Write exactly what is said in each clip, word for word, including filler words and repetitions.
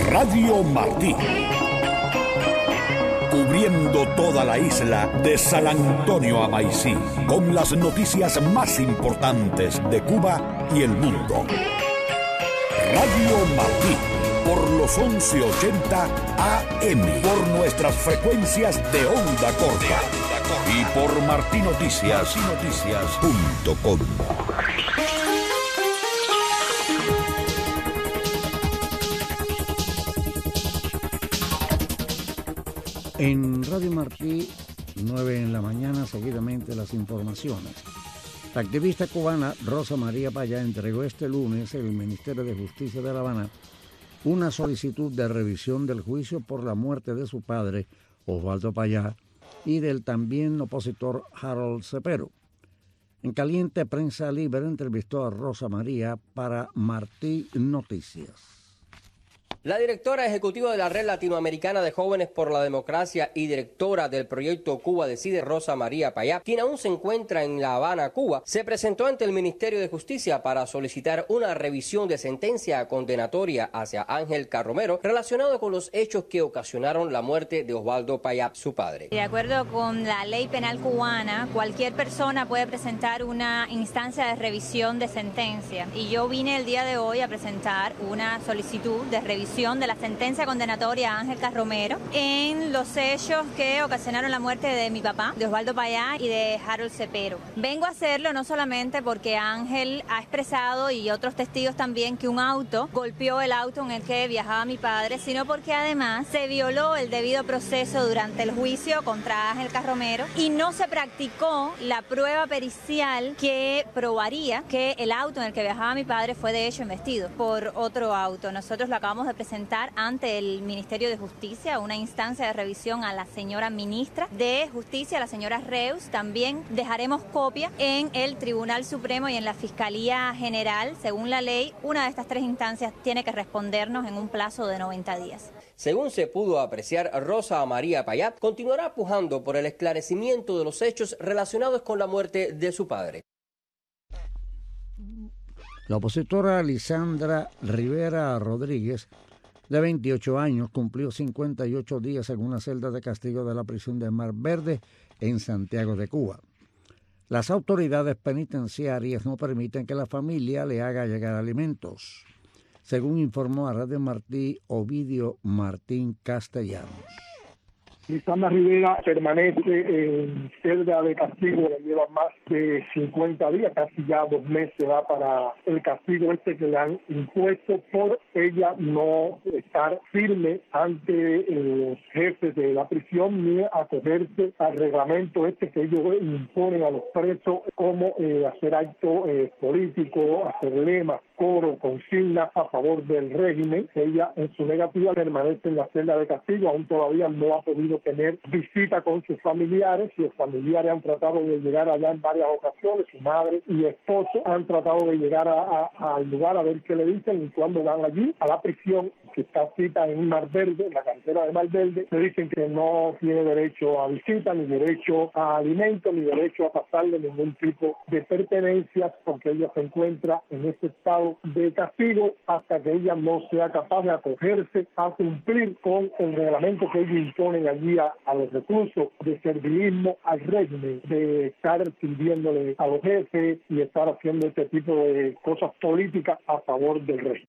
Radio Martí. Cubriendo toda la isla de San Antonio a Maicí, con las noticias más importantes de Cuba y el mundo. Radio Martí, por los once ochenta A M, por nuestras frecuencias de onda corta y por martinoticias punto com. En Radio Martí, nueve en la mañana, seguidamente las informaciones. La activista cubana Rosa María Payá entregó este lunes en el Ministerio de Justicia de La Habana una solicitud de revisión del juicio por la muerte de su padre, Osvaldo Payá, y del también opositor Harold Cepero. En Caliente Prensa Libre entrevistó a Rosa María para Martí Noticias. La directora ejecutiva de la Red Latinoamericana de Jóvenes por la Democracia y directora del proyecto Cuba Decide, Rosa María Payá, quien aún se encuentra en La Habana, Cuba, se presentó ante el Ministerio de Justicia para solicitar una revisión de sentencia condenatoria hacia Ángel Carromero relacionado con los hechos que ocasionaron la muerte de Osvaldo Payá, su padre. De acuerdo con la ley penal cubana, cualquier persona puede presentar una instancia de revisión de sentencia, y yo vine el día de hoy a presentar una solicitud de revisión de la sentencia condenatoria a Ángel Carromero en los hechos que ocasionaron la muerte de mi papá, de Osvaldo Payá y de Harold Cepero. Vengo a hacerlo no solamente porque Ángel ha expresado, y otros testigos también, que un auto golpeó el auto en el que viajaba mi padre, sino porque además se violó el debido proceso durante el juicio contra Ángel Carromero y no se practicó la prueba pericial que probaría que el auto en el que viajaba mi padre fue de hecho embestido por otro auto. Nosotros lo acabamos de presentar ante el Ministerio de Justicia, una instancia de revisión a la señora ministra de Justicia, la señora Reus. También dejaremos copia en el Tribunal Supremo y en la Fiscalía General. Según la ley, una de estas tres instancias tiene que respondernos en un plazo de noventa días. Según se pudo apreciar, Rosa María Payá continuará pujando por el esclarecimiento de los hechos relacionados con la muerte de su padre. La opositora Lisandra Rivera Rodríguez, de veintiocho años, cumplió cincuenta y ocho días en una celda de castigo de la prisión de Mar Verde en Santiago de Cuba. Las autoridades penitenciarias no permiten que la familia le haga llegar alimentos, según informó a Radio Martí Ovidio Martín Castellanos. Lisandra Rivera permanece en celda de castigo, le lleva más de cincuenta días, casi ya dos meses va para el castigo este que le han impuesto por ella no estar firme ante los jefes de la prisión ni acogerse al reglamento este que ellos imponen a los presos, como eh, hacer acto eh, político, hacer lemas, coro, consignas a favor del régimen. Ella en su negativa permanece en la celda de castigo, aún todavía no ha podido tener visita con sus familiares. Sus familiares han tratado de llegar allá en varias ocasiones, su madre y esposo han tratado de llegar a, a, al lugar a ver qué le dicen, y cuando van allí a la prisión que está cita en Mar Verde, en la cantera de Mar Verde, le dicen que no tiene derecho a visita, ni derecho a alimento, ni derecho a pasarle ningún tipo de pertenencias, porque ella se encuentra en este estado de castigo hasta que ella no sea capaz de acogerse a cumplir con el reglamento que ellos imponen allí a, a los reclusos, de servilismo al régimen, de estar sirviéndole a los jefes y estar haciendo este tipo de cosas políticas a favor del régimen.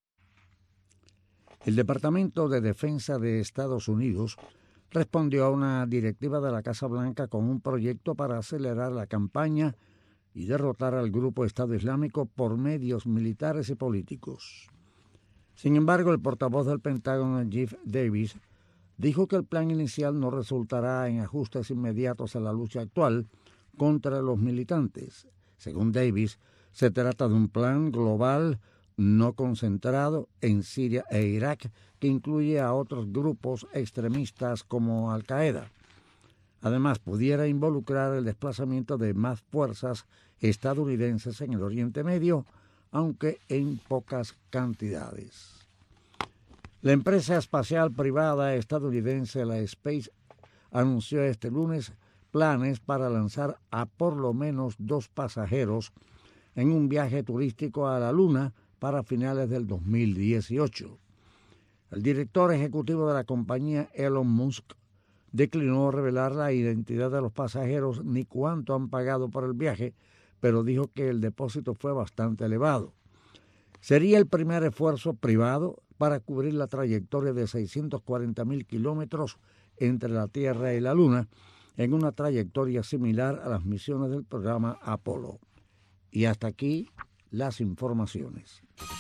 El Departamento de Defensa de Estados Unidos respondió a una directiva de la Casa Blanca con un proyecto para acelerar la campaña y derrotar al grupo Estado Islámico por medios militares y políticos. Sin embargo, el portavoz del Pentágono, Jeff Davis, dijo que el plan inicial no resultará en ajustes inmediatos a la lucha actual contra los militantes. Según Davis, se trata de un plan global no concentrado en Siria e Irak, que incluye a otros grupos extremistas como Al-Qaeda. Además, pudiera involucrar el desplazamiento de más fuerzas estadounidenses en el Oriente Medio, aunque en pocas cantidades. La empresa espacial privada estadounidense, la Space, anunció este lunes planes para lanzar a por lo menos dos pasajeros en un viaje turístico a la Luna para finales del dos mil dieciocho. El director ejecutivo de la compañía, Elon Musk, declinó revelar la identidad de los pasajeros ni cuánto han pagado por el viaje, pero dijo que el depósito fue bastante elevado. Sería el primer esfuerzo privado para cubrir la trayectoria de seiscientos cuarenta mil kilómetros entre la Tierra y la Luna, en una trayectoria similar a las misiones del programa Apolo. Y hasta aquí las informaciones.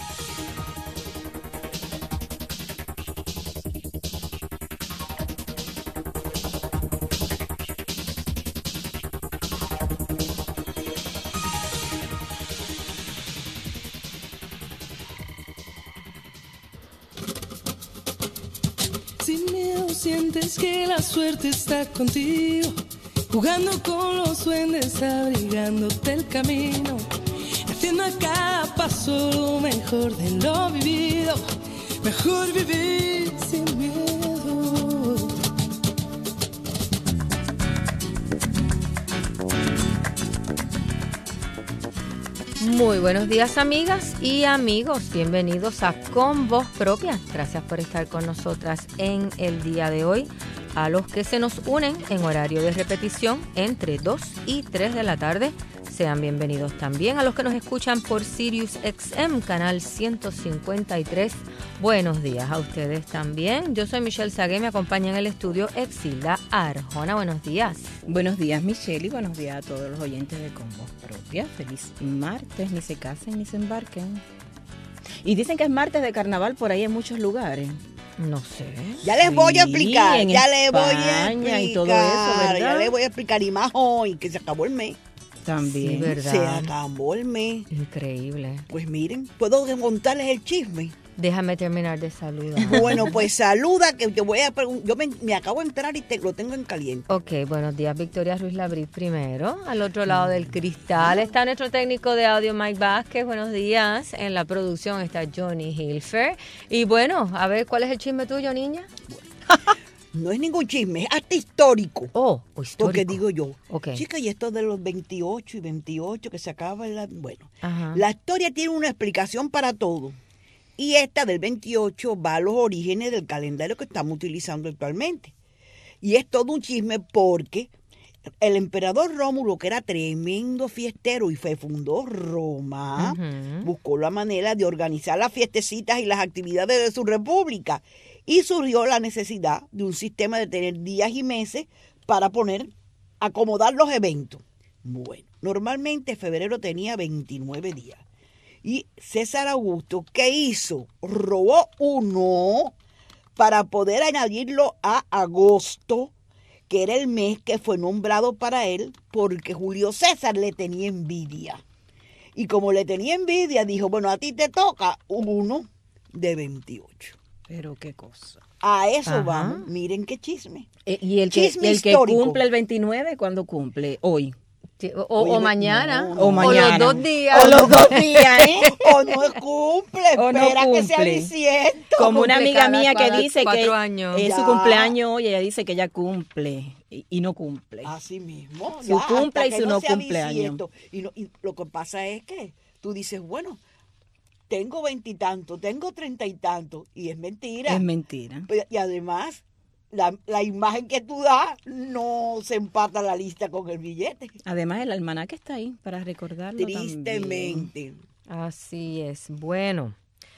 Sin miedo sientes que la suerte está contigo, jugando con los duendes, abrigándote el camino, haciendo a cada paso lo mejor de lo vivido. Mejor vivir sin miedo. Muy buenos días, amigas y amigos. Bienvenidos a Con Voz Propia. Gracias por estar con nosotras en el día de hoy. A los que se nos unen en horario de repetición entre dos y tres de la tarde, sean bienvenidos también. A los que nos escuchan por Sirius X M, canal ciento cincuenta y tres, buenos días a ustedes también. Yo soy Michelle Sagué, me acompaña en el estudio Exilda Arjona. Buenos días. Buenos días, Michelle, y buenos días a todos los oyentes de Con Voz Propia. Feliz martes, ni se casen ni se embarquen. Y dicen que es martes de carnaval por ahí en muchos lugares. No sé. Ya les voy a explicar, en ya les voy a España explicar, y todo eso, ¿verdad? ya les voy a explicar, y más hoy, que se acabó el mes. También. Sí, ¿verdad? Se acabó el mes. Increíble. Pues miren, ¿puedo contarles el chisme? Déjame terminar de saludar. Bueno, pues saluda, que te voy a preguntar. Yo me, me acabo de entrar y te, lo tengo en caliente. Ok, buenos días, Victoria Ruiz Labrí primero. Al otro lado del cristal está nuestro técnico de audio, Mike Vázquez. Buenos días. En la producción está Johnny Hilfer. Y bueno, a ver, ¿cuál es el chisme tuyo, niña? No es ningún chisme, es hasta histórico. Oh, histórico. Porque digo yo, Ok. chica, y esto de los veintiocho y veintiocho que se acaba, la, bueno, Ajá. la historia tiene una explicación para todo. Y esta del veintiocho va a los orígenes del calendario que estamos utilizando actualmente. Y es todo un chisme porque el emperador Rómulo, que era tremendo fiestero y fue, fundó Roma, Ujú. buscó la manera de organizar las fiestecitas y las actividades de su república. Y surgió la necesidad de un sistema de tener días y meses para poner, acomodar los eventos. Bueno, normalmente febrero tenía veintinueve días. Y César Augusto, ¿qué hizo? Robó uno para poder añadirlo a agosto, que era el mes que fue nombrado para él, porque Julio César le tenía envidia. Y como le tenía envidia, dijo, bueno, a ti te toca uno de veintiocho. Pero qué cosa. A eso Ajá. vamos. Miren qué chisme. Eh, y el que, Chisme el que histórico. cumple el veintinueve, ¿cuándo cumple? Hoy. Sí, O, o- Oye, o no, mañana. no, O mañana. O los dos días. O los dos días, ¿eh? O no cumple, O no espera que sea cumple. bisiesto. Como una cumple amiga cada- mía que cada dice que cuatro años. es su Ya. cumpleaños hoy, ella dice que ella cumple y, y no cumple. Así mismo. Su ya, cumple hasta y que su no sea cumpleaños. bisiesto. Y, no- y lo que pasa es que tú dices, bueno, tengo veintitantos, tengo treinta y tantos, y es mentira. Es mentira. Pues, y además, la, la imagen que tú das no se empata la lista con el billete. Además, el almanaque está ahí para recordarlo también. Tristemente. Así es. Bueno,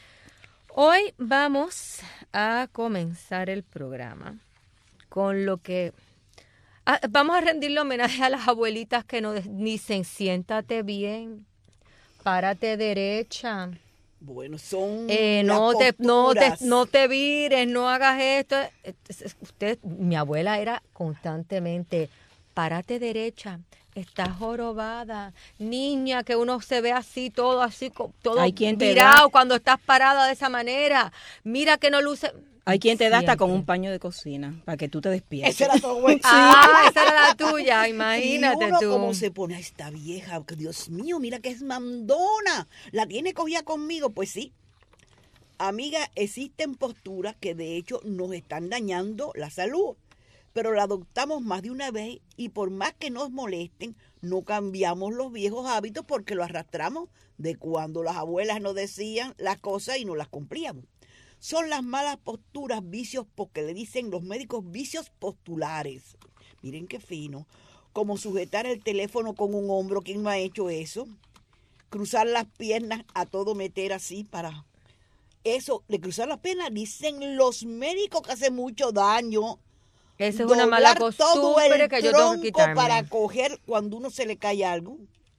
hoy vamos a comenzar el programa con lo que... ah, vamos a rendirle homenaje a las abuelitas que nos dicen, siéntate bien, párate derecha, Bueno, son eh, las no, te, no, te, posturas. no te vires, no hagas esto. Entonces, usted, mi abuela era constantemente, párate derecha, estás jorobada, niña, que uno se ve así, todo así, co- todo Hay quien te virado da- cuando estás parada de esa manera. Mira que no luce... Hay quien te da hasta con Siempre. un paño de cocina para que tú te despiertes. Esa era tu abuela. Ah, esa era la tuya, imagínate y uno tú. como se pone a esta vieja, que Dios mío, mira que es mandona, la tiene cogida conmigo. Pues sí, amiga, existen posturas que de hecho nos están dañando la salud, pero la adoptamos más de una vez y por más que nos molesten, no cambiamos los viejos hábitos porque lo arrastramos de cuando las abuelas nos decían las cosas y no las cumplíamos. son las malas posturas, vicios, porque le dicen los médicos vicios postulares. Miren qué fino. Como sujetar el teléfono con un hombro, ¿quién no ha hecho eso? Cruzar las piernas, a todo meter así para... Eso, de cruzar las piernas, dicen los médicos que hace mucho daño. Esa es una mala costumbre que yo tengo que quitarme. Para coger, cuando uno se le cae algo,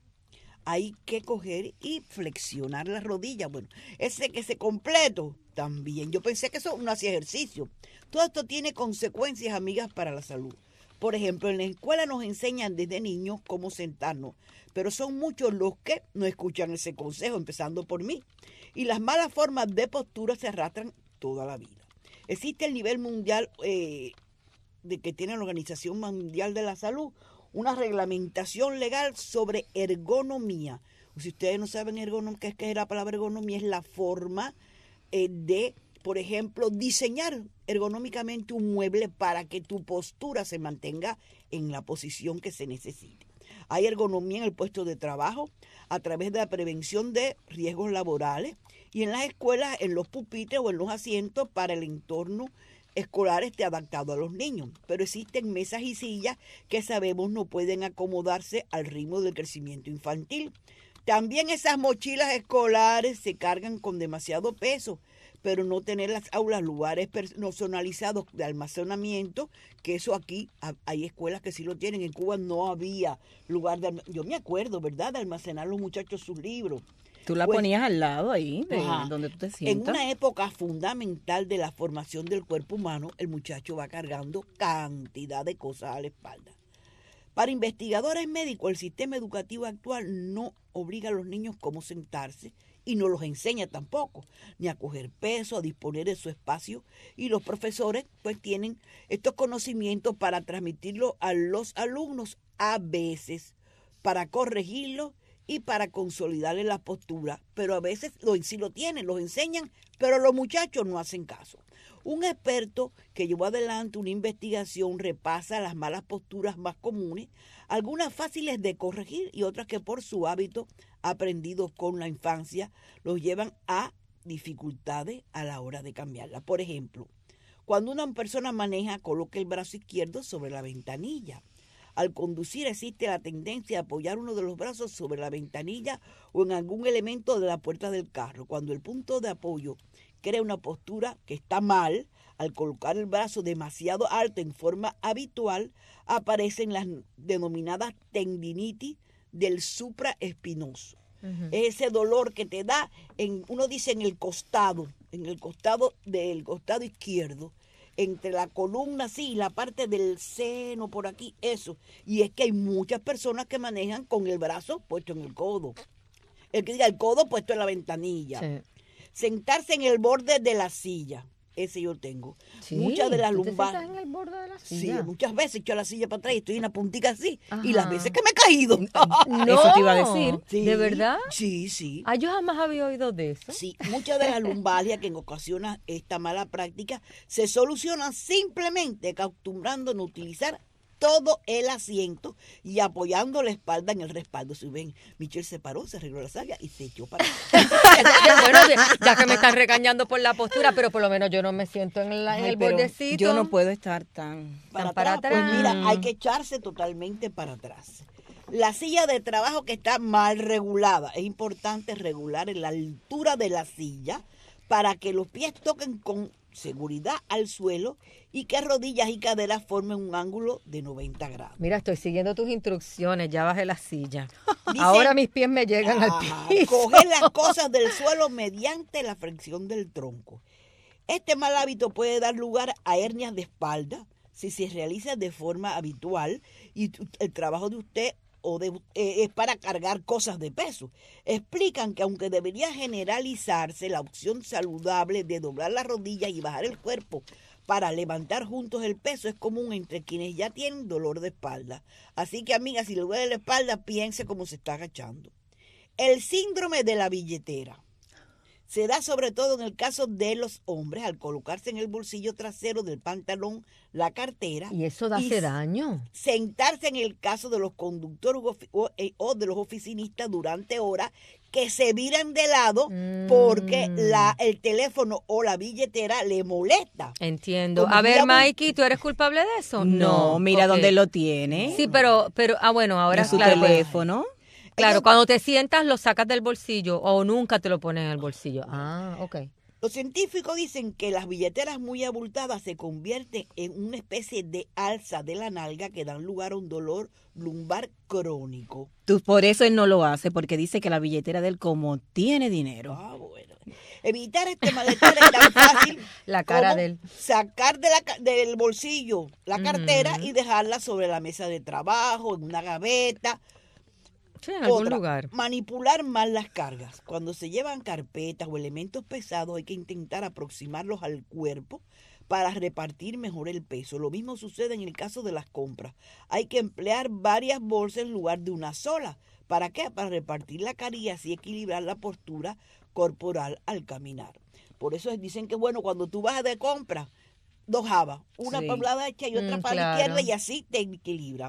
hay que coger y flexionar las rodillas. Bueno, ese que se completo también. Yo pensé que eso no hacía ejercicio. Todo esto tiene consecuencias, amigas, para la salud. Por ejemplo, en la escuela nos enseñan desde niños cómo sentarnos, pero son muchos los que no escuchan ese consejo, empezando por mí. Y las malas formas de postura se arrastran toda la vida. Existe el nivel mundial eh, de que tiene la Organización Mundial de la Salud, una reglamentación legal sobre ergonomía. Si ustedes no saben ergonomía, ¿qué es que es la palabra ergonomía? Es la forma eh, de, por ejemplo, diseñar ergonómicamente un mueble para que tu postura se mantenga en la posición que se necesite. Hay ergonomía en el puesto de trabajo a través de la prevención de riesgos laborales y en las escuelas, en los pupitres o en los asientos para el entorno escolar esté adaptado a los niños. Pero existen mesas y sillas que sabemos no pueden acomodarse al ritmo del crecimiento infantil. También esas mochilas escolares se cargan con demasiado peso, pero no tener las aulas lugares personalizados de almacenamiento, que eso aquí hay escuelas que sí lo tienen. En Cuba no había lugar de, yo me acuerdo, ¿verdad?, de almacenar los muchachos sus libros. Tú la pues, ponías al lado ahí, de ajá, donde tú te sientas. En una época fundamental de la formación del cuerpo humano, el muchacho va cargando cantidad de cosas a la espalda. Para investigadores médicos, el sistema educativo actual no obliga a los niños cómo sentarse y no los enseña tampoco, ni a coger peso, a disponer de su espacio. Y los profesores pues tienen estos conocimientos para transmitirlo a los alumnos a veces, para corregirlos y para consolidarle la postura, pero a veces lo, sí lo tienen, los enseñan, pero los muchachos no hacen caso. Un experto que llevó adelante una investigación repasa las malas posturas más comunes, algunas fáciles de corregir y otras que por su hábito aprendidos con la infancia los llevan a dificultades a la hora de cambiarla. Por ejemplo, cuando una persona maneja, coloca el brazo izquierdo sobre la ventanilla. Al conducir existe la tendencia a apoyar uno de los brazos sobre la ventanilla o en algún elemento de la puerta del carro. Cuando el punto de apoyo crea una postura que está mal, al colocar el brazo demasiado alto en forma habitual, aparecen las denominadas tendinitis del supraespinoso. Uh-huh. Ese dolor que te da, en, uno dice en el costado, en el costado del costado izquierdo, entre la columna, sí, y la parte del seno por aquí, eso. Y es que hay muchas personas que manejan con el brazo puesto en el codo. El que diga el codo puesto en la ventanilla. Sí. Sentarse en el borde de la silla. Ese yo tengo. Sí, muchas de las ¿tú lumbares. te sientas en el borde de la silla? Sí, muchas veces echo la silla para atrás y estoy en una puntica así. Ajá. Y las veces que me he caído. No, eso te iba a decir. Sí, ¿de verdad? Sí, sí. Ah, yo jamás había oído de eso. Sí, muchas de las lumbalgias que ocasiona esta mala práctica se solucionan simplemente acostumbrándonos a utilizar todo el asiento y apoyando la espalda en el respaldo. Si ven, Michelle se paró, se arregló la saya y se echó para bueno, ya que me están regañando por la postura, pero por lo menos yo no me siento en, la, en el bordecito. Yo no puedo estar tan para, tan para atrás. atrás. Pues mira, hay que echarse totalmente para atrás. La silla de trabajo que está mal regulada. Es importante regular en la altura de la silla para que los pies toquen con seguridad al suelo y que rodillas y caderas formen un ángulo de noventa grados. Mira, estoy siguiendo tus instrucciones, ya bajé la silla. Dice, ahora mis pies me llegan ah, al piso. Coger las cosas del suelo mediante la flexión del tronco. Este mal hábito puede dar lugar a hernias de espalda si se realiza de forma habitual y el trabajo de usted o de, eh, es para cargar cosas de peso. Explican que aunque debería generalizarse la opción saludable de doblar las rodillas y bajar el cuerpo para levantar juntos el peso, es común entre quienes ya tienen dolor de espalda. Así que, amiga, si le duele la espalda, piense cómo se está agachando. El síndrome de la billetera. Se da sobre todo en el caso de los hombres al colocarse en el bolsillo trasero del pantalón la cartera. ¿Y eso hace daño? Sentarse en el caso de los conductores o, o de los oficinistas durante horas que se viran de lado mm. porque la, el teléfono o la billetera le molesta. Entiendo. Como a ver, digamos, Mikey, ¿tú eres culpable de eso? No, no mira okay. dónde lo tiene. Sí, pero, pero ah, bueno, ahora en su claro, teléfono. Claro, cuando te sientas lo sacas del bolsillo o nunca te lo pones en el bolsillo. Ah, ok. Los científicos dicen que las billeteras muy abultadas se convierten en una especie de alza de la nalga que dan lugar a un dolor lumbar crónico. Tú, por eso él no lo hace, porque dice que la billetera de él como tiene dinero. Ah, bueno. Evitar este malestar es tan fácil la cara como de él. sacar de la, del bolsillo la cartera uh-huh. y dejarla sobre la mesa de trabajo, en una gaveta. Sí, en algún Otra, lugar. Manipular mal las cargas. Cuando se llevan carpetas o elementos pesados hay que intentar aproximarlos al cuerpo para repartir mejor el peso. Lo mismo sucede en el caso de las compras. Hay que emplear varias bolsas en lugar de una sola. ¿Para qué? Para repartir la carga y así equilibrar la postura corporal al caminar. Por eso dicen que, bueno, cuando tú vas de compra, dos jabas, una sí. para la derecha y otra mm, para claro. la izquierda y así te equilibra.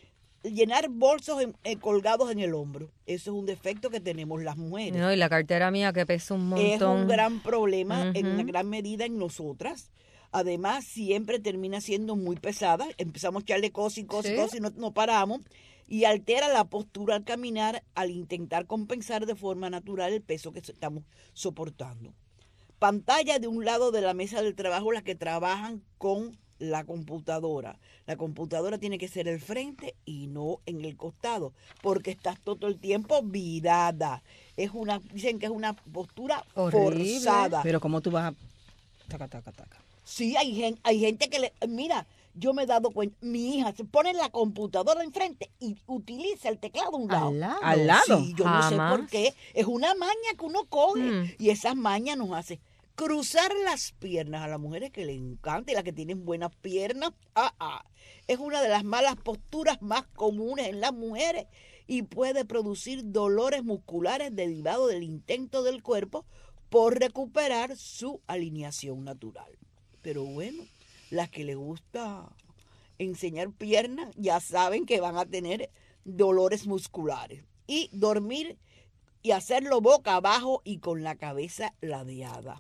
Llenar bolsos en, eh, colgados en el hombro. Eso es un defecto que tenemos las mujeres. No, y la cartera mía que pesa un montón. Es un gran problema, uh-huh. en una gran medida en nosotras. Además, siempre termina siendo muy pesada. Empezamos a echarle cosas y cosas y ¿Sí? cosas y no, no paramos. Y altera la postura al caminar al intentar compensar de forma natural el peso que estamos soportando. Pantalla de un lado de la mesa del trabajo, las que trabajan con la computadora. La computadora tiene que ser el frente y no en el costado, porque estás todo el tiempo virada. Es una, dicen que es una postura horrible, forzada. Pero ¿cómo tú vas a taca, taca, taca? Sí, hay gente, hay gente que le, mira, yo me he dado cuenta, mi hija se pone la computadora enfrente y utiliza el teclado a un lado. ¿Al lado? ¿Al lado? Sí, yo Jamás. no sé por qué. Es una maña que uno coge mm. y esas mañas nos hace cruzar las piernas. A las mujeres que les encanta y las que tienen buenas piernas, ah, ah, es una de las malas posturas más comunes en las mujeres y puede producir dolores musculares derivados del intento del cuerpo por recuperar su alineación natural. Pero bueno, las que les gusta enseñar piernas ya saben que van a tener dolores musculares. Y dormir y hacerlo boca abajo y con la cabeza ladeada.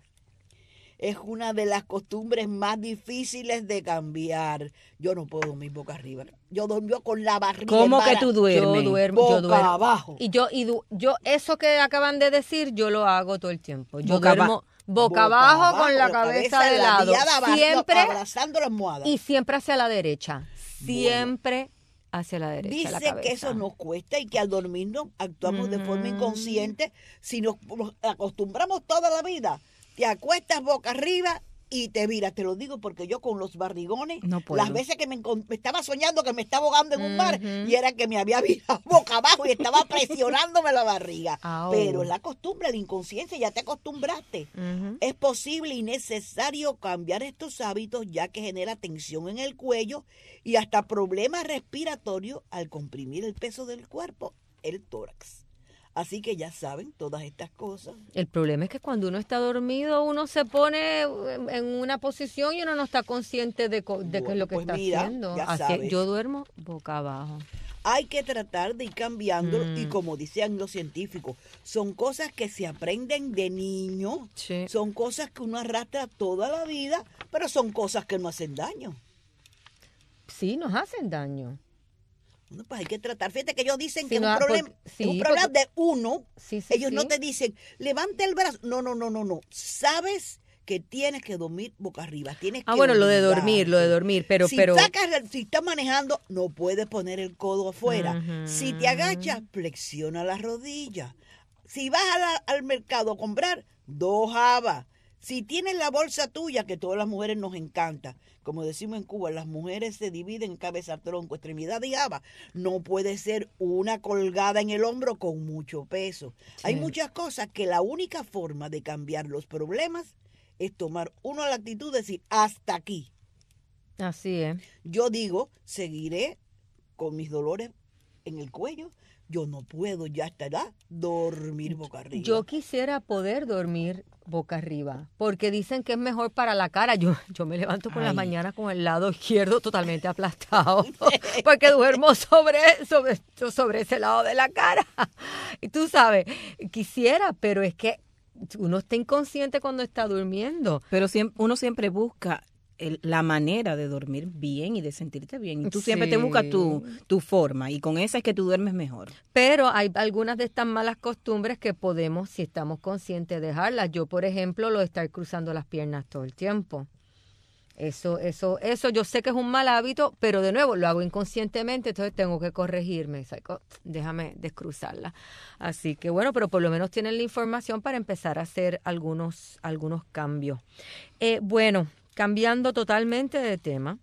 Es una de las costumbres más difíciles de cambiar. Yo no puedo dormir boca arriba. Yo duermo con la barriga. ¿Cómo que tú duermes? Yo duermo, boca yo duermo. abajo. Y yo, y du, yo, eso que acaban de decir, yo lo hago todo el tiempo. Yo boca duermo boca, boca abajo, abajo con la, la cabeza, cabeza de lado. Abajo, siempre abrazando la almohada. Y siempre hacia la derecha. Siempre bueno. hacia la derecha. Dice la cabeza. que eso nos cuesta y que al dormirnos actuamos mm. de forma inconsciente. Si nos, nos acostumbramos toda la vida, te acuestas boca arriba y te viras. Te lo digo porque yo con los barrigones, no puedo. Las veces que me, me estaba soñando que me estaba ahogando en un uh-huh. mar y era que me había virado boca abajo y estaba presionándome la barriga. Oh. Pero es la costumbre, la inconsciencia, ya te acostumbraste. Uh-huh. Es posible y necesario cambiar estos hábitos ya que genera tensión en el cuello y hasta problemas respiratorios al comprimir el peso del cuerpo, el tórax. Así que ya saben todas estas cosas. El problema es que cuando uno está dormido, uno se pone en una posición y uno no está consciente de, de bueno, qué es lo que pues está mira, haciendo. Así, yo duermo boca abajo. Hay que tratar de ir cambiándolo mm. y como dicen los científicos, son cosas que se aprenden de niño, sí. son cosas que uno arrastra toda la vida, pero son cosas que no hacen daño. Sí, nos hacen daño. No, pues hay que tratar. Fíjate que ellos dicen sí, que no, es un problema, porque, sí, es un problema porque, de uno. Sí, sí, ellos sí. no te dicen, levante el brazo. No, no, no, no, no. Sabes que tienes que dormir boca arriba. Tienes ah, que bueno, olvidarte. lo de dormir, lo de dormir, pero... Si, pero... Sacas, si estás manejando, no puedes poner el codo afuera. Uh-huh. Si te agachas, flexiona la rodilla. Si vas a la, al mercado a comprar, dos habas. Si tienes la bolsa tuya, que todas las mujeres nos encanta, como decimos en Cuba, las mujeres se dividen en cabeza, tronco, extremidad y haba. No puede ser una colgada en el hombro con mucho peso. Sí. Hay muchas cosas que la única forma de cambiar los problemas es tomar uno la actitud de decir, hasta aquí. Así es. Yo digo, seguiré con mis dolores en el cuello, yo no puedo ya a esta edad dormir boca arriba. Yo quisiera poder dormir boca arriba, porque dicen que es mejor para la cara. Yo, yo me levanto por las mañanas con el lado izquierdo totalmente aplastado, porque duermo sobre, sobre, sobre ese lado de la cara. Y tú sabes, quisiera, pero es que uno está inconsciente cuando está durmiendo. Pero siempre, uno siempre busca el, la manera de dormir bien y de sentirte bien. Y tú sí. siempre te buscas tu, tu forma, y con esa es que tú duermes mejor. Pero hay algunas de estas malas costumbres que podemos, si estamos conscientes, dejarlas. Yo, por ejemplo, lo de estar cruzando las piernas todo el tiempo. Eso, eso, eso yo sé que es un mal hábito, pero de nuevo lo hago inconscientemente, entonces tengo que corregirme. Oh, déjame descruzarla. Así que bueno, pero por lo menos tienen la información para empezar a hacer algunos, algunos cambios. Eh, bueno, cambiando totalmente de tema,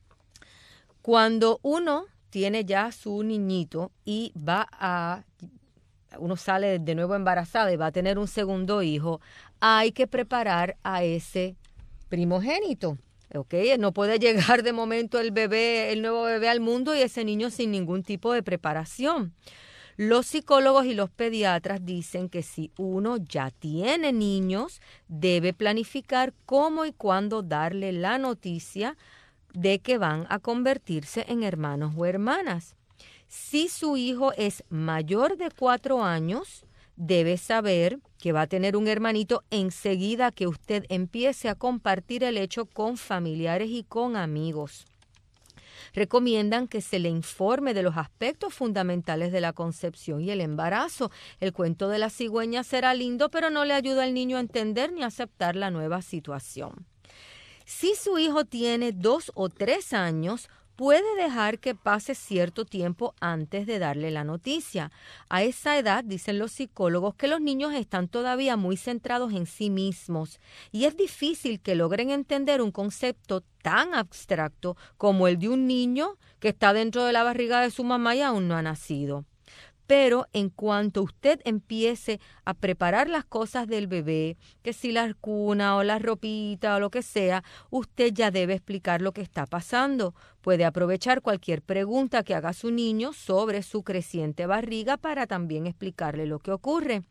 cuando uno tiene ya su niñito y va a, uno sale de nuevo embarazada y va a tener un segundo hijo, hay que preparar a ese primogénito. Okay, no puede llegar de momento el bebé, el nuevo bebé al mundo y ese niño sin ningún tipo de preparación. Los psicólogos y los pediatras dicen que si uno ya tiene niños, debe planificar cómo y cuándo darle la noticia de que van a convertirse en hermanos o hermanas. Si su hijo es mayor de cuatro años, debe saber que va a tener un hermanito enseguida que usted empiece a compartir el hecho con familiares y con amigos. Recomiendan que se le informe de los aspectos fundamentales de la concepción y el embarazo. El cuento de la cigüeña será lindo, pero no le ayuda al niño a entender ni a aceptar la nueva situación. Si su hijo tiene dos o tres años, puede dejar que pase cierto tiempo antes de darle la noticia. A esa edad, dicen los psicólogos, que los niños están todavía muy centrados en sí mismos y es difícil que logren entender un concepto tan abstracto como el de un niño que está dentro de la barriga de su mamá y aún no ha nacido. Pero en cuanto usted empiece a preparar las cosas del bebé, que si la cuna o la ropita o lo que sea, usted ya debe explicar lo que está pasando. Puede aprovechar cualquier pregunta que haga su niño sobre su creciente barriga para también explicarle lo que ocurre.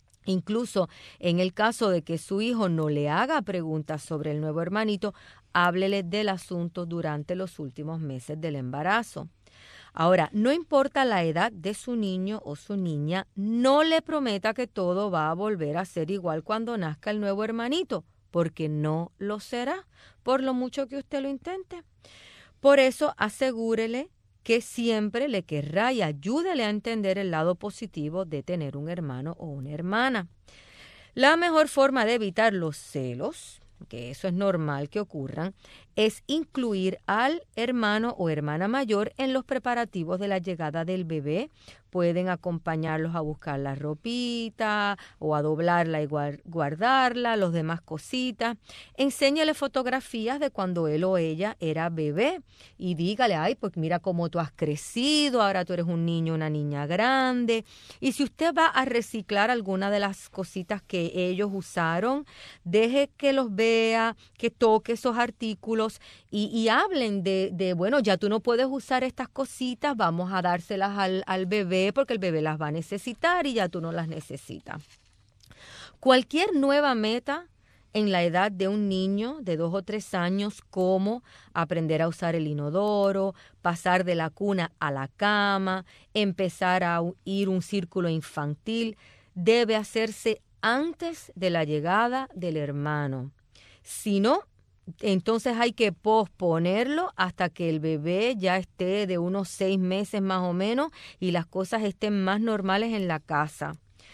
Incluso en el caso de que su hijo no le haga preguntas sobre el nuevo hermanito, háblele del asunto durante los últimos meses del embarazo. Ahora, no importa la edad de su niño o su niña, no le prometa que todo va a volver a ser igual cuando nazca el nuevo hermanito, porque no lo será, por lo mucho que usted lo intente. Por eso, asegúrele que siempre le querrá y ayúdele a entender el lado positivo de tener un hermano o una hermana. La mejor forma de evitar los celos, que eso es normal que ocurran, es incluir al hermano o hermana mayor en los preparativos de la llegada del bebé. Pueden acompañarlos a buscar la ropita o a doblarla y guardarla, los demás cositas. Enséñale fotografías de cuando él o ella era bebé y dígale, ay, pues mira cómo tú has crecido, ahora tú eres un niño o una niña grande. Y si usted va a reciclar alguna de las cositas que ellos usaron, deje que los vea, que toque esos artículos y, y hablen de, de, bueno, ya tú no puedes usar estas cositas, vamos a dárselas al, al bebé porque el bebé las va a necesitar y ya tú no las necesitas. Cualquier nueva meta en la edad de un niño de dos o tres años, como aprender a usar el inodoro, pasar de la cuna a la cama, empezar a ir un círculo infantil, debe hacerse antes de la llegada del hermano. Si no, entonces hay que posponerlo hasta que el bebé ya esté de unos seis meses más o menos y las cosas estén más normales en la casa.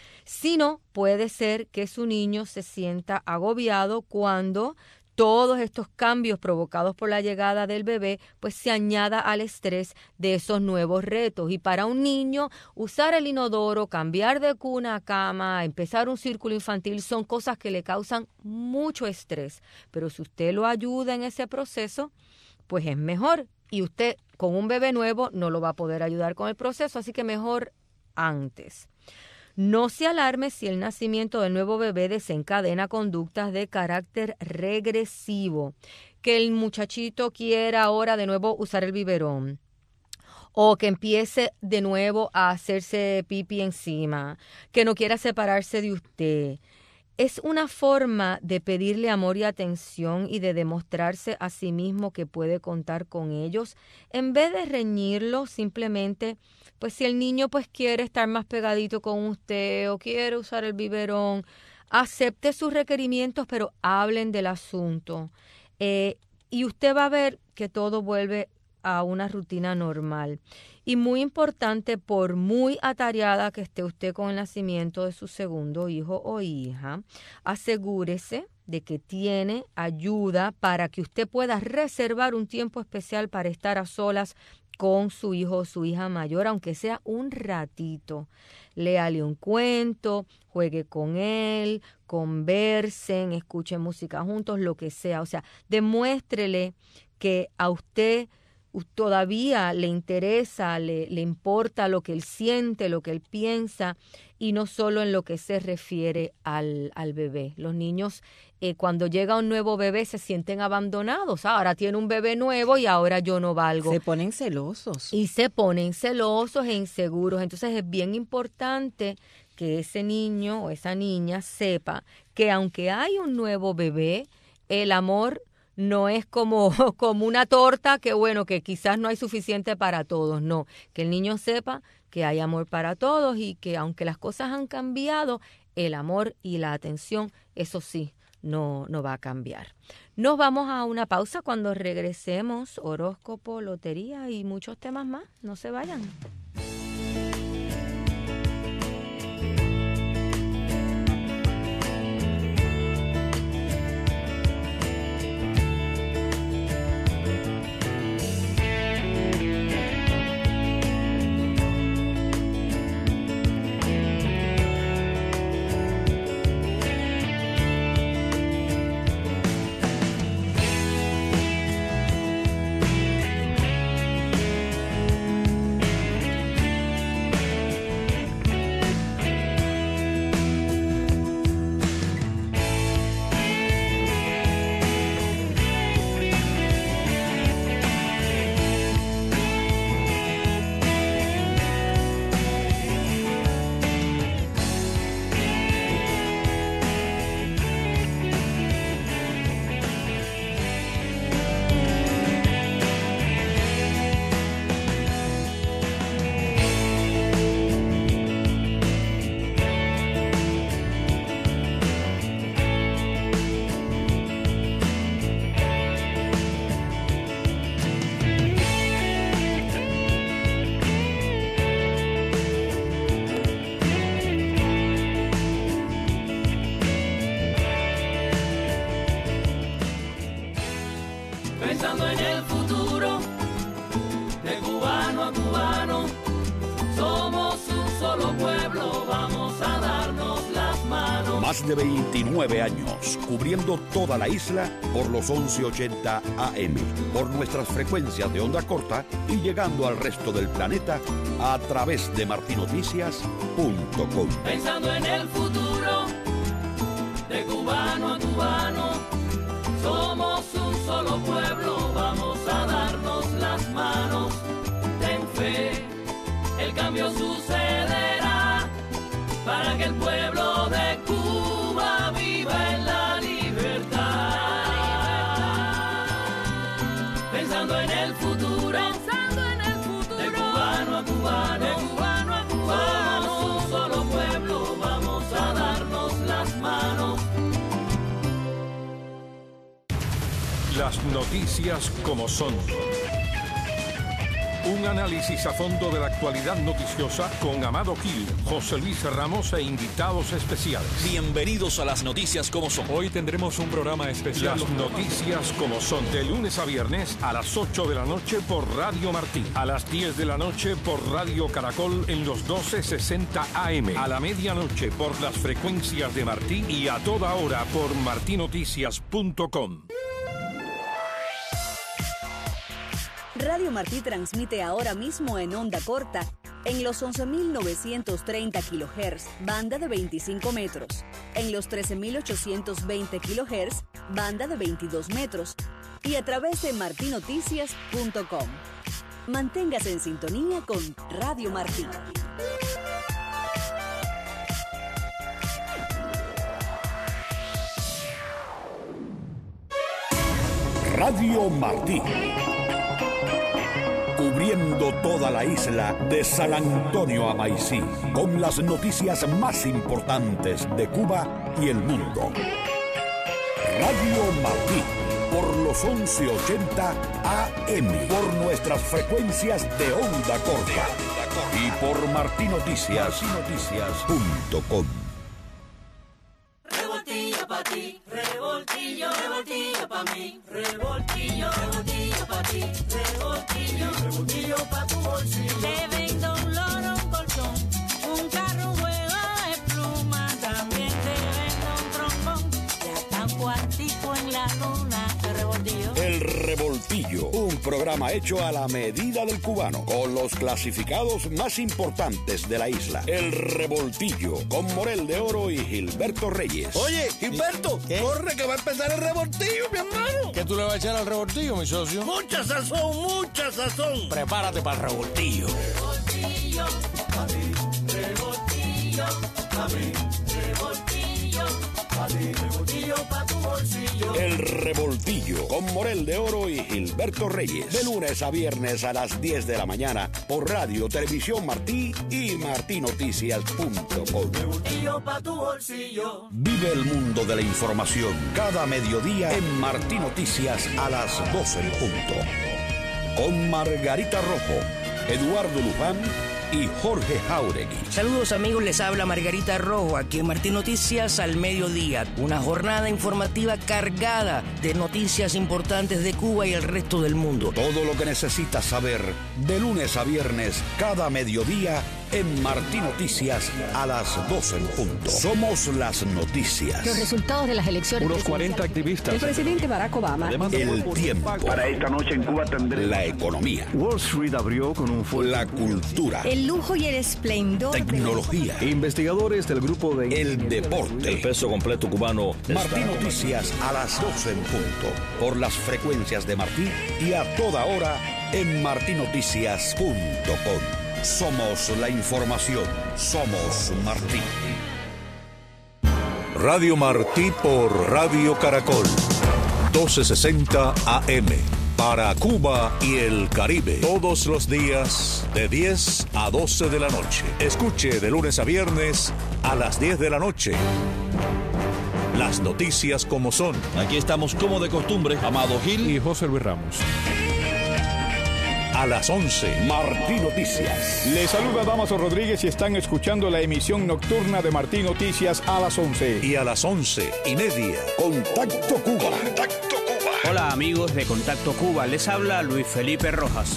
Si no, puede ser que su niño se sienta agobiado cuando todos estos cambios provocados por la llegada del bebé pues se añada al estrés de esos nuevos retos. Y para un niño, usar el inodoro, cambiar de cuna a cama, empezar un círculo infantil son cosas que le causan mucho estrés. Pero si usted lo ayuda en ese proceso, pues es mejor. Y usted con un bebé nuevo no lo va a poder ayudar con el proceso, así que mejor antes. No se alarme si el nacimiento del nuevo bebé desencadena conductas de carácter regresivo, que el muchachito quiera ahora de nuevo usar el biberón, o que empiece de nuevo a hacerse pipí encima, que no quiera separarse de usted. Es una forma de pedirle amor y atención y de demostrarse a sí mismo que puede contar con ellos, en vez de reñirlo. Simplemente, pues si el niño pues quiere estar más pegadito con usted o quiere usar el biberón, acepte sus requerimientos, pero hablen del asunto. Eh, y usted va a ver que todo vuelve a una rutina normal. Y muy importante, por muy atareada que esté usted con el nacimiento de su segundo hijo o hija, asegúrese de que tiene ayuda para que usted pueda reservar un tiempo especial para estar a solas con su hijo o su hija mayor, aunque sea un ratito. Léale un cuento, juegue con él, conversen, escuchen música juntos, lo que sea. O sea, demuéstrele que a usted todavía le interesa, le, le importa lo que él siente, lo que él piensa, y no solo en lo que se refiere al, al bebé. Los niños, eh, cuando llega un nuevo bebé, se sienten abandonados. Ahora tiene un bebé nuevo y ahora yo no valgo. Se ponen celosos. Y se ponen celosos e inseguros. Entonces es bien importante que ese niño o esa niña sepa que aunque hay un nuevo bebé, el amor no es como, como una torta que, bueno, que quizás no hay suficiente para todos. No, que el niño sepa que hay amor para todos y que aunque las cosas han cambiado, el amor y la atención, eso sí, no, no va a cambiar. Nos vamos a una pausa. Cuando regresemos, horóscopo, lotería y muchos temas más. No se vayan. Pensando en el futuro, de cubano a cubano, somos un solo pueblo, vamos a darnos las manos. Más de veintinueve años, cubriendo toda la isla por los once ochenta A M, por nuestras frecuencias de onda corta y llegando al resto del planeta a través de martinoticias punto com. Pensando en el futuro, de cubano a cubano, somos un solo pueblo, vamos a darnos las manos. Ten fe, el cambio sucederá para que el pueblo de Cuba viva en la libertad. Pensando en el futuro, pensando en el futuro, de cubano a cubano, de cubano a cubano, somos un solo pueblo, vamos a darnos las manos. Las noticias como son. Un análisis a fondo de la actualidad noticiosa con Amado Gil, José Luis Ramos e invitados especiales. Bienvenidos a las noticias como son. Hoy tendremos un programa especial. Las noticias como son. De lunes a viernes a las ocho de la noche por Radio Martí. A las diez de la noche por Radio Caracol en los doce sesenta A M. A la medianoche por las frecuencias de Martí y a toda hora por martinoticias punto com. Radio Martí transmite ahora mismo en onda corta en los once mil novecientos treinta kilohertz, banda de veinticinco metros, en los trece mil ochocientos veinte kilohertz, banda de veintidós metros, y a través de martinoticias punto com. Manténgase en sintonía con Radio Martí. Radio Martí. Cubriendo toda la isla de San Antonio a Maicí, con las noticias más importantes de Cuba y el mundo. Radio Martí, por los once ochenta A M, por nuestras frecuencias de onda corta y por martinoticias punto com. Revoltillo pa' ti, revoltillo, revoltillo pa' mí, revoltillo, revoltillo pa' ti, revoltillo, revoltillo pa' tu bolsillo. Te vendo un loro, un colchón, un carro, un juego de pluma, también te vendo un trombón, y hasta un cuartico en la luna, el revoltillo. El Revoltillo, un programa hecho a la medida del cubano, con los clasificados más importantes de la isla. El Revoltillo, con Morel de Oro y Gilberto Reyes. Oye, Gilberto, ¿qué? Corre que va a empezar el revoltillo, mi hermano. ¿Qué tú le vas a echar al revoltillo, mi socio? Mucha sazón, mucha sazón. Prepárate para el revoltillo. Revoltillo, pa' mí, revoltillo, pa' mí, revoltillo, pa' mí, revoltillo pa' tu bolsillo. El Revoltillo, con Morel de Oro y Gilberto Reyes. De lunes a viernes a las diez de la mañana por Radio Televisión Martí y martinoticias punto com. Revoltillo pa' tu bolsillo. Vive el mundo de la información cada mediodía en Martí Noticias a las doce en punto. Con Margarita Rojo, Eduardo Luján y Jorge Jauregui. Saludos amigos, les habla Margarita Rojo aquí en Martí Noticias al mediodía. Una jornada informativa cargada de noticias importantes de Cuba y el resto del mundo. Todo lo que necesitas saber de lunes a viernes cada mediodía en Martí Noticias a las doce en punto. Somos las noticias. Los resultados de las elecciones. Unos cuarenta activistas. El presidente Barack Obama. El tiempo. Para esta noche en Cuba tendré. La economía. Wall Street abrió con un fuerte. La cultura. El lujo y el esplendor. Tecnología. Investigadores del grupo de. El deporte. El peso completo cubano. Martí Noticias a las doce en punto. Por las frecuencias de Martí y a toda hora en martinoticias punto com. Somos la información. Somos Martí. Radio Martí por Radio Caracol. doce sesenta A M. Para Cuba y el Caribe. Todos los días de diez a doce de la noche. Escuche de lunes a viernes a las diez de la noche. Las noticias como son. Aquí estamos como de costumbre. Amado Gil y José Luis Ramos. A las once. Martí Noticias. Les saluda Damaso Rodríguez y están escuchando la emisión nocturna de Martí Noticias a las once. Y a las once y media. Contacto Cuba. Contacto Cuba. Hola amigos de Contacto Cuba, les habla Luis Felipe Rojas.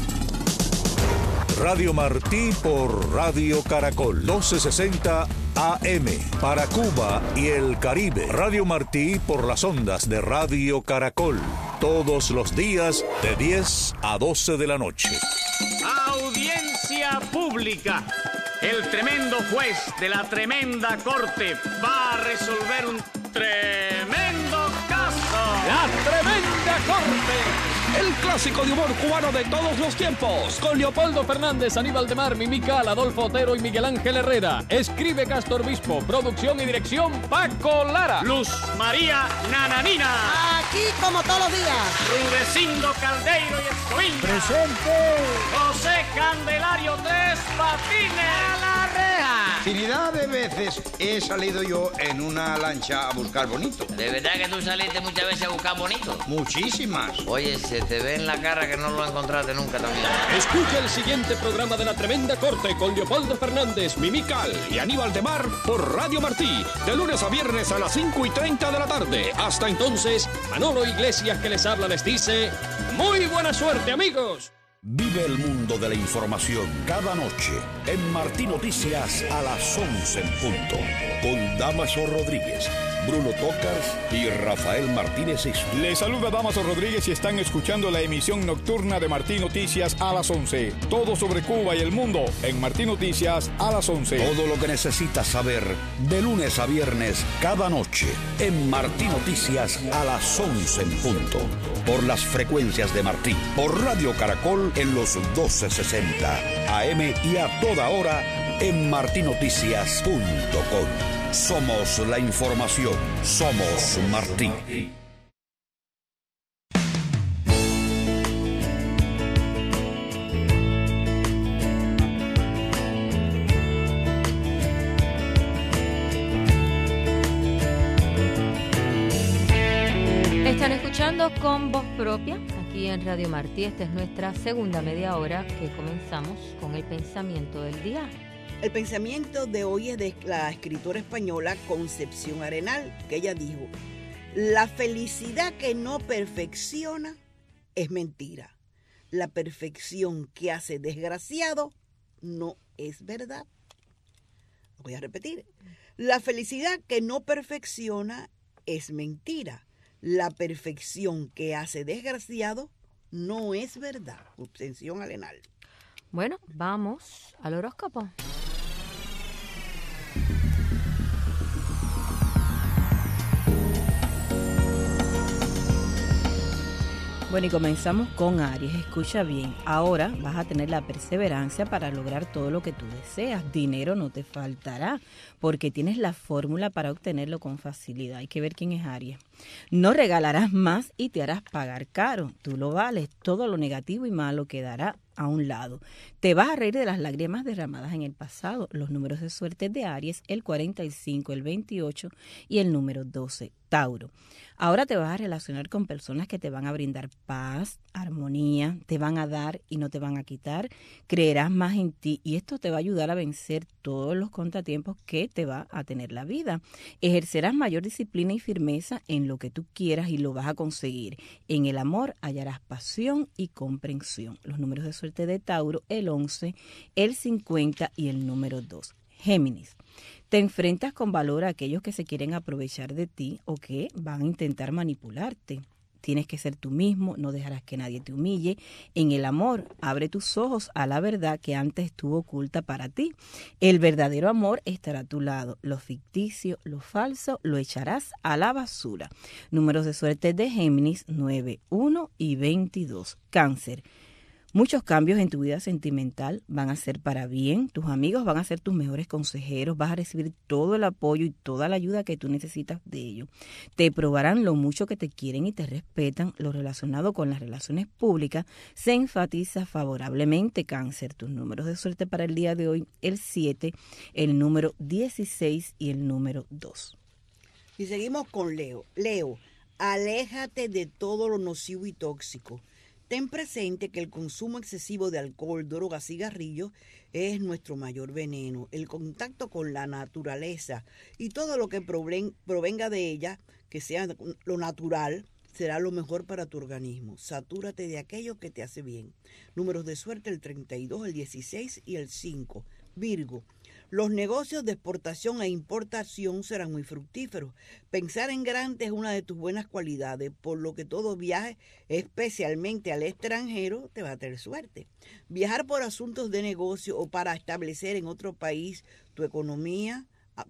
Radio Martí por Radio Caracol. doce sesenta A M. Para Cuba y el Caribe. Radio Martí por las ondas de Radio Caracol. Todos los días de diez a doce de la noche. Audiencia pública. El tremendo juez de la tremenda corte va a resolver un tremendo caso. La tremenda corte. El clásico de humor cubano de todos los tiempos. Con Leopoldo Fernández, Aníbal de Mar, Mimical, Adolfo Otero y Miguel Ángel Herrera. Escribe Castor Obispo. Producción y dirección Paco Lara. Luz María Nananina. Aquí como todos los días. Rudecindo Caldeiro y Escoviña. Presente. José Candelario Tres Patines. A la reja. Infinidad de veces he salido yo en una lancha a buscar bonito. ¿De verdad que tú saliste muchas veces a buscar bonito? Muchísimas. Oye, se te ve en la cara que no lo encontraste nunca también. Escucha el siguiente programa de La Tremenda Corte con Leopoldo Fernández, Mimical y Aníbal de Mar por Radio Martí, de lunes a viernes a las cinco y treinta de la tarde. Hasta entonces, Manolo Iglesias que les habla les dice, ¡muy buena suerte, amigos! Vive el mundo de la información cada noche en Martí Noticias a las once en punto. Con Damaso Rodríguez, Bruno Tocars y Rafael Martínez Isla. Les saluda Damaso Rodríguez y están escuchando la emisión nocturna de Martí Noticias a las once. Todo sobre Cuba y el mundo en Martí Noticias a las once. Todo lo que necesitas saber de lunes a viernes cada noche en Martí Noticias a las once en punto. por las frecuencias de Martí, por Radio Caracol en los doce sesenta A M y a toda hora en martí noticias punto com. Somos la información, somos Martí. Están escuchando Con Voz Propia aquí en Radio Martí. Esta es nuestra segunda media hora que comenzamos con el pensamiento del día. El pensamiento de hoy es de la escritora española Concepción Arenal, que ella dijo: la felicidad que no perfecciona es mentira. La perfección que hace desgraciado no es verdad. Voy a repetir. La felicidad que no perfecciona es mentira. La perfección que hace desgraciado no es verdad. Concepción Arenal. Bueno, vamos al horóscopo. Bueno, y comenzamos con Aries. Escucha bien, ahora vas a tener la perseverancia para lograr todo lo que tú deseas. Dinero no te faltará, porque tienes la fórmula para obtenerlo con facilidad. Hay que ver quién es Aries. No regalarás más y te harás pagar caro. Tú lo vales. Todo lo negativo y malo quedará a un lado. Te vas a reír de las lágrimas derramadas en el pasado. Los números de suerte de Aries, el cuarenta y cinco, el veintiocho y el número doce. Tauro. Ahora te vas a relacionar con personas que te van a brindar paz, armonía, te van a dar y no te van a quitar. Creerás más en ti y esto te va a ayudar a vencer todos los contratiempos que te va a tener la vida. Ejercerás mayor disciplina y firmeza en lo que tú quieras y lo vas a conseguir. En el amor hallarás pasión y comprensión. Los números de suerte de Tauro, el once, el cincuenta y el número dos. Géminis. Te enfrentas con valor a aquellos que se quieren aprovechar de ti o que van a intentar manipularte. Tienes que ser tú mismo, no dejarás que nadie te humille. En el amor, abre tus ojos a la verdad que antes estuvo oculta para ti. El verdadero amor estará a tu lado. Lo ficticio, lo falso, lo echarás a la basura. Números de suerte de Géminis, nueve, uno y veintidós. Cáncer. Muchos cambios en tu vida sentimental van a ser para bien. Tus amigos van a ser tus mejores consejeros. Vas a recibir todo el apoyo y toda la ayuda que tú necesitas de ellos. Te probarán lo mucho que te quieren y te respetan. Lo relacionado con las relaciones públicas se enfatiza favorablemente. Cáncer. Tus números de suerte para el día de hoy, el siete, el número dieciséis y el número dos. Y seguimos con Leo. Leo, aléjate de todo lo nocivo y tóxico. Ten presente que el consumo excesivo de alcohol, drogas, cigarrillos es nuestro mayor veneno. El contacto con la naturaleza y todo lo que provenga de ella, que sea lo natural, será lo mejor para tu organismo. Satúrate de aquello que te hace bien. Números de suerte, el treinta y dos, el dieciséis y el cinco. Virgo. Los negocios de exportación e importación serán muy fructíferos. Pensar en grande es una de tus buenas cualidades, por lo que todo viaje, especialmente al extranjero, te va a tener suerte. Viajar por asuntos de negocio o para establecer en otro país tu economía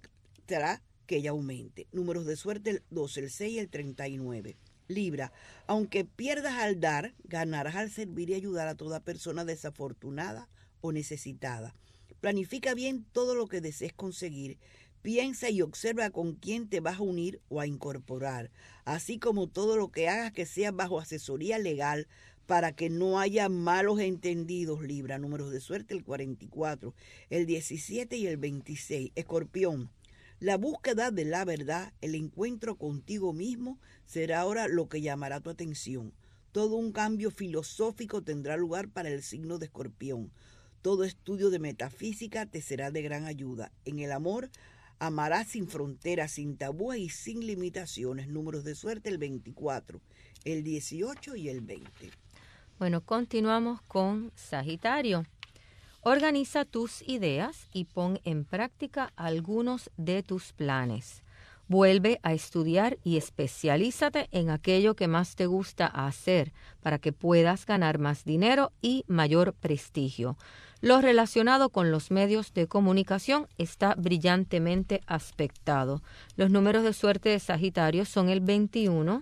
será que ella aumente. Números de suerte, el doce, el seis y el treinta y nueve. Libra, aunque pierdas al dar, ganarás al servir y ayudar a toda persona desafortunada o necesitada. Planifica bien todo lo que desees conseguir. Piensa y observa con quién te vas a unir o a incorporar, así como todo lo que hagas que sea bajo asesoría legal para que no haya malos entendidos. Libra, números de suerte, el cuarenta y cuatro, el diecisiete y el veintiséis. Escorpión, la búsqueda de la verdad, el encuentro contigo mismo será ahora lo que llamará tu atención. Todo un cambio filosófico tendrá lugar para el signo de Escorpión. Todo estudio de metafísica te será de gran ayuda. En el amor, amarás sin fronteras, sin tabúes y sin limitaciones. Números de suerte, el veinticuatro, el dieciocho y el veinte. Bueno, continuamos con Sagitario. Organiza tus ideas y pon en práctica algunos de tus planes. Vuelve a estudiar y especialízate en aquello que más te gusta hacer para que puedas ganar más dinero y mayor prestigio. Lo relacionado con los medios de comunicación está brillantemente aspectado. Los números de suerte de Sagitario son el veintiuno,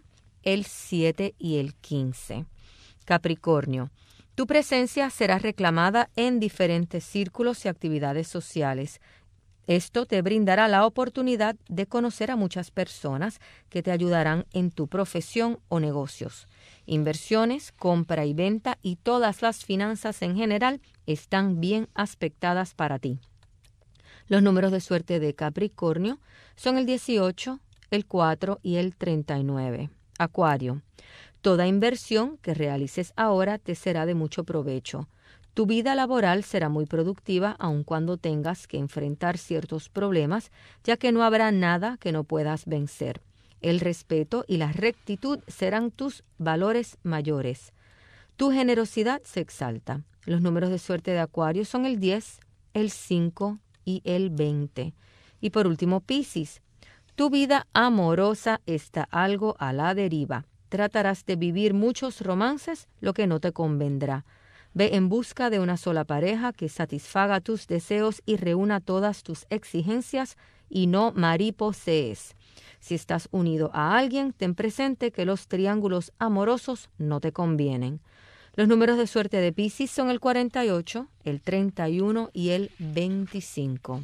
el siete y el quince. Capricornio, tu presencia será reclamada en diferentes círculos y actividades sociales. Esto te brindará la oportunidad de conocer a muchas personas que te ayudarán en tu profesión o negocios. Inversiones, compra y venta y todas las finanzas en general están bien aspectadas para ti. Los números de suerte de Capricornio son el dieciocho, el cuatro y el treinta y nueve. Acuario, toda inversión que realices ahora te será de mucho provecho. Tu vida laboral será muy productiva aun cuando tengas que enfrentar ciertos problemas, ya que no habrá nada que no puedas vencer. El respeto y la rectitud serán tus valores mayores. Tu generosidad se exalta. Los números de suerte de Acuario son el diez, el cinco y el veinte. Y por último, Piscis. Tu vida amorosa está algo a la deriva. Tratarás de vivir muchos romances, lo que no te convendrá. Ve en busca de una sola pareja que satisfaga tus deseos y reúna todas tus exigencias y no mariposees. Si estás unido a alguien, ten presente que los triángulos amorosos no te convienen. Los números de suerte de Piscis son el cuarenta y ocho, el treinta y uno y el veinticinco.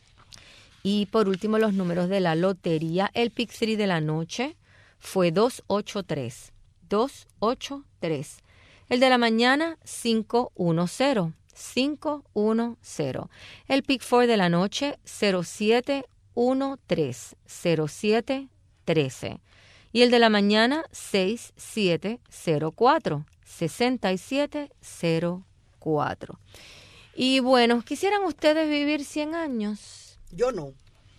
Y por último, los números de la lotería. El Pick tres de la noche fue doscientos ochenta y tres. doscientos ochenta y tres. El de la mañana, quinientos diez. quinientos diez. El Pick cuatro de la noche, cero siete uno tres. cero siete trece. Y el de la mañana, seis siete cero cuatro. sesenta y siete cero cuatro. Y bueno, ¿quisieran ustedes vivir cien años? Yo no.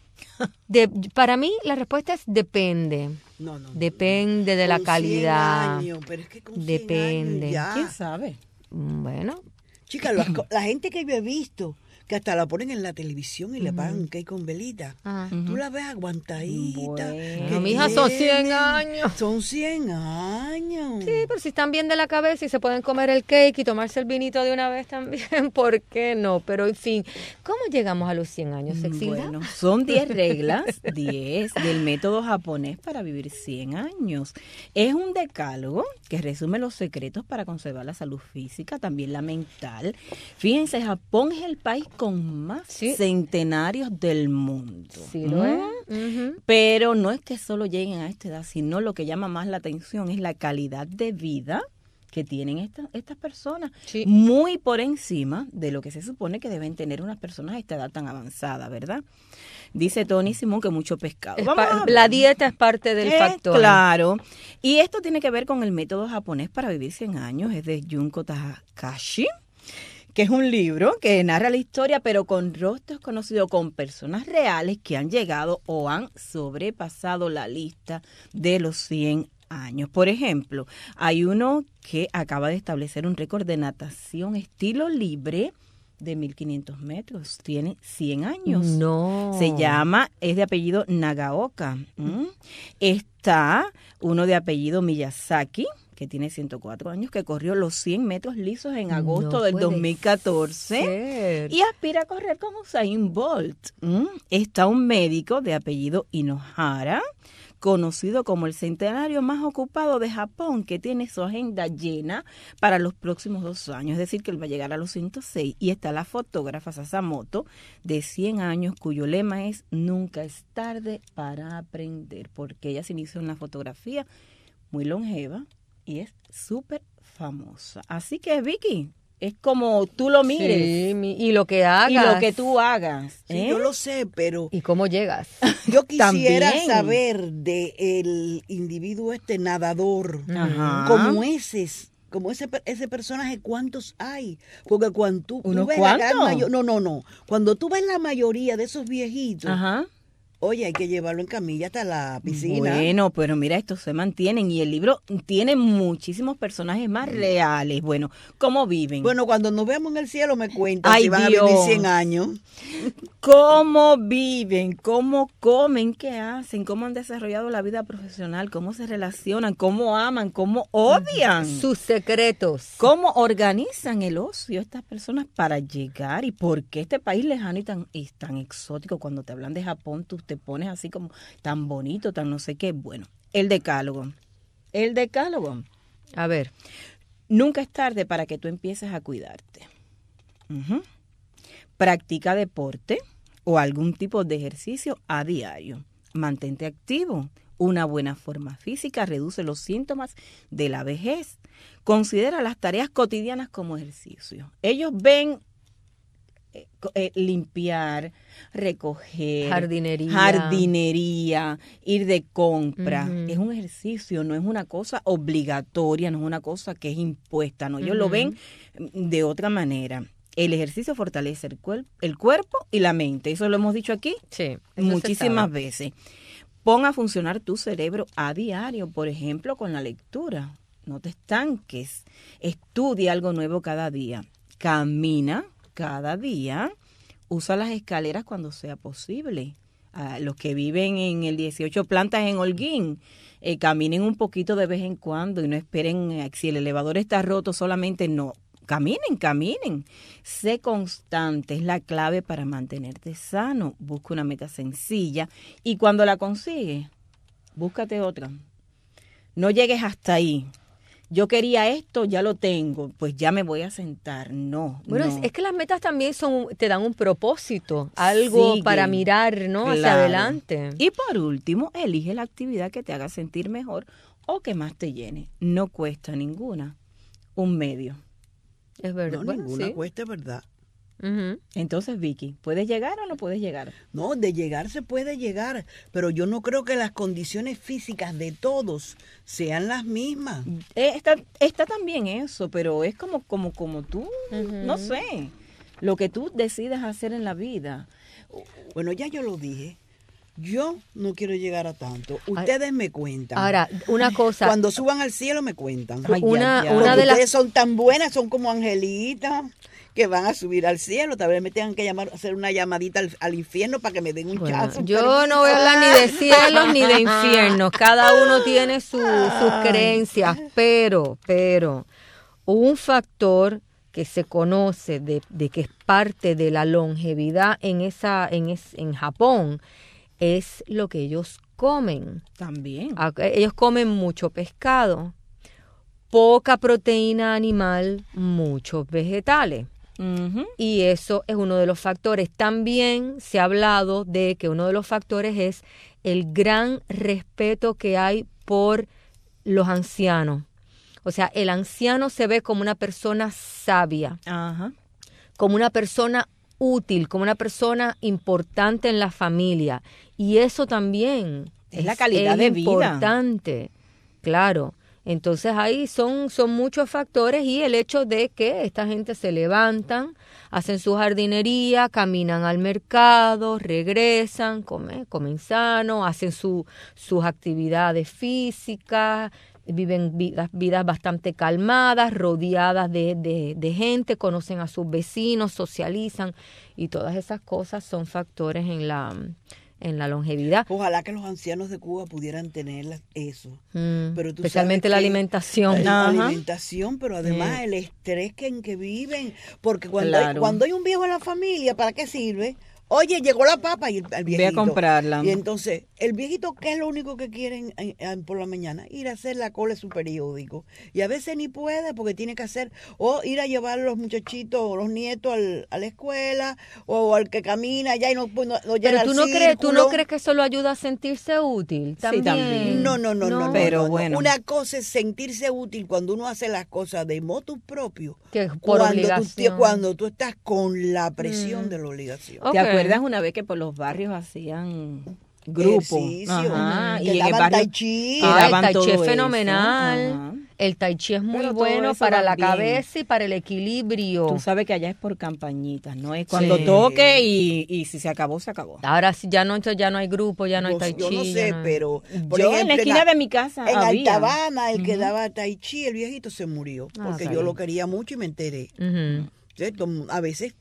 De, para mí la respuesta es depende. No, no. Depende de la Con calidad. cien años, pero es que con cien Depende. años ya. ¿Quién sabe? Bueno. Chica, la, la gente que yo he visto, que hasta la ponen en la televisión y le pagan un cake con velita. Ajá. Tú la ves aguantadita. Bueno, que mija, son cien tienen- años. Son cien años. Sí, pero si están bien de la cabeza y se pueden comer el cake y tomarse el vinito de una vez también, ¿por qué no? Pero en fin, ¿cómo llegamos a los cien años, Sexilda? Bueno, son diez reglas, diez del método japonés para vivir cien años. Es un decálogo que resume los secretos para conservar la salud física, también la mental. Fíjense, Japón es el país con más centenarios del mundo. Sí, lo es. ¿Mm? Pero no es que solo lleguen a esta edad, sino lo que llama más la atención es la calidad de vida que tienen esta- estas personas, muy por encima de lo que se supone que deben tener unas personas a esta edad tan avanzada, ¿verdad? Dice Tony Simón que mucho pescado. Es Vamos pa- a ver. la dieta es parte del Eh, factor. Claro. Y esto tiene que ver con el método japonés para vivir cien años, es de Junko Takashi, que es un libro que narra la historia, pero con rostros conocidos, con personas reales que han llegado o han sobrepasado la lista de los cien años. Por ejemplo, hay uno que acaba de establecer un récord de natación estilo libre de mil quinientos metros. Tiene cien años. No. Se llama, es de apellido Nagaoka. ¿Mm? Está uno de apellido Miyazaki, que tiene ciento cuatro años, que corrió los cien metros lisos en agosto No del puede dos mil catorce ser. y aspira a correr con Usain Bolt. ¿Mm? Está un médico de apellido Inohara, conocido como el centenario más ocupado de Japón, que tiene su agenda llena para los próximos dos años, es decir, que él va a llegar a los ciento seis. Y está la fotógrafa Sasamoto, de cien años, cuyo lema es nunca es tarde para aprender, porque ella se inició en la fotografía muy longeva y es súper famosa. Así que, Vicky, es como tú lo mires. Sí, mi- y lo que hagas. Y lo que tú hagas. Sí, ¿eh? yo lo sé, pero ¿Y cómo llegas? yo quisiera También. saber de el individuo este nadador, Ajá. como ese, como ese per- ese personaje, ¿cuántos hay? Porque cuando tú, tú ¿Unos ves la gran cuantos? mayo- no, no, no, cuando tú ves la mayoría de esos viejitos, Ajá. oye, hay que llevarlo en camilla hasta la piscina. Bueno, pero mira, estos se mantienen y el libro tiene muchísimos personajes más reales. Bueno, ¿cómo viven? Bueno, cuando nos veamos en el cielo me cuentan Ay, si van Dios. a vivir cien años. ¿Cómo viven? ¿Cómo comen? ¿Qué hacen? ¿Cómo han desarrollado la vida profesional? ¿Cómo se relacionan? ¿Cómo aman? ¿Cómo odian? Sus secretos. ¿Cómo organizan el ocio estas personas para llegar? ¿Y por qué este país lejano y tan, y tan exótico? Cuando te hablan de Japón, tú te pones así como tan bonito, tan no sé qué. Bueno, el decálogo. El decálogo. A ver. Nunca es tarde para que tú empieces a cuidarte. Uh-huh. Practica deporte o algún tipo de ejercicio a diario. Mantente activo. Una buena forma física reduce los síntomas de la vejez. Considera las tareas cotidianas como ejercicio. Ellos ven eh, eh, limpiar, recoger, jardinería, jardinería, ir de compra. Uh-huh. Es un ejercicio, no es una cosa obligatoria, no es una cosa que es impuesta. No, ellos Uh-huh. lo ven de otra manera. El ejercicio fortalece el, cuer- el cuerpo y la mente. Eso lo hemos dicho aquí sí, muchísimas veces. Pon a funcionar tu cerebro a diario, por ejemplo, con la lectura. No te estanques. Estudia algo nuevo cada día. Camina cada día. Usa las escaleras cuando sea posible. A los que viven en el dieciocho plantas en Holguín, eh, caminen un poquito de vez en cuando y no esperen, eh, si el elevador está roto, solamente no. Caminen, caminen. Sé constante, es la clave para mantenerte sano. Busca una meta sencilla y cuando la consigues, búscate otra. No llegues hasta ahí. Yo quería esto, ya lo tengo, pues ya me voy a sentar. No, Bueno, no. Es, es que las metas también son, te dan un propósito, algo Sigue. para mirar, ¿no? Hacia Claro. adelante. Y por último, elige la actividad que te haga sentir mejor o que más te llene. No cuesta ninguna. Un medio. Es verdad. No, Bueno, ninguna sí. cuesta, ¿verdad? Uh-huh. Entonces, Vicky, ¿puedes llegar o no puedes llegar? No, de llegar se puede llegar, pero yo no creo que las condiciones físicas de todos sean las mismas. Eh, está, está también eso, pero es como, como, como tú, Ujú. no sé, lo que tú decidas hacer en la vida. Bueno, ya yo lo dije. Yo no quiero llegar a tanto. Ustedes me cuentan. Ahora, una cosa. Cuando suban al cielo me cuentan. Ay, Una- Porque una de las- ustedes son tan buenas, son como angelitas que van a subir al cielo. Tal vez me tengan que llamar, hacer una llamadita al, al infierno para que me den un Bueno, chazo. yo no voy a hablar ni de cielos ni de infiernos. Cada uno tiene su- sus creencias, pero, pero, un factor que se conoce de, de que es parte de la longevidad en esa, en es, en Japón, es lo que ellos comen. También. Acá ellos comen mucho pescado, poca proteína animal, muchos vegetales. Uh-huh. Y eso es uno de los factores. También se ha hablado de que uno de los factores es el gran respeto que hay por los ancianos. O sea, el anciano se ve como una persona sabia, Ajá. como una persona útil, como una persona importante en la familia. Y eso también Es la calidad de vida. importante, claro. Entonces ahí son, son muchos factores y el hecho de que esta gente se levantan, hacen su jardinería, caminan al mercado, regresan, comen, comen sano, hacen su, sus actividades físicas, viven vidas, vidas bastante calmadas, rodeadas de, de, de gente, conocen a sus vecinos, socializan y todas esas cosas son factores en la, en la longevidad. Ojalá que los ancianos de Cuba pudieran tener eso. Mm, Pero tú especialmente sabes la que- alimentación. La Ajá. alimentación, pero además Sí. el estrés que en que viven. Porque cuando, Claro. hay, cuando hay un viejo en la familia, ¿para qué sirve? Oye, llegó la papa y el, el viejito. Ve a comprarla. Y entonces, el viejito, ¿qué es lo único que quieren eh, eh, por la mañana? Ir a hacer la cola de su periódico. Y a veces ni puede porque tiene que hacer, o ir a llevar a los muchachitos o los nietos al- a la escuela, o al que camina allá y no, no, no llega Pero al tú no crees, tú no círculo. crees que eso lo ayuda a sentirse útil también. también. No, no, no, no, no, Pero no, no. bueno. Una cosa es sentirse útil cuando uno hace las cosas de motu propio. Que por cuando tú, obligación. cuando tú estás con la presión Mm. de la obligación. Ok. ¿Te acuerdas una vez que por los barrios hacían grupos? Ejercicio. Ajá, Que y en el daban barrio tai chi. y Ah, el daban tai chi todo es eso. fenomenal. Ajá. El tai chi es muy Pero todo bueno eso para la también. cabeza y para el equilibrio. Tú sabes que allá es por campañitas, ¿no? Es cuando Sí. toque y, y si se acabó, se acabó. Ahora sí, ya no, entonces ya no hay grupo, ya no hay Yo- tai chi. yo no ya sé, no hay- pero por Yo en ejemplo, la esquina a- de mi casa en había. Altabama, el que Ujú. daba tai chi, el viejito se murió Ah, porque está yo bien. lo quería mucho y me enteré. Ujú. ¿Cierto? A veces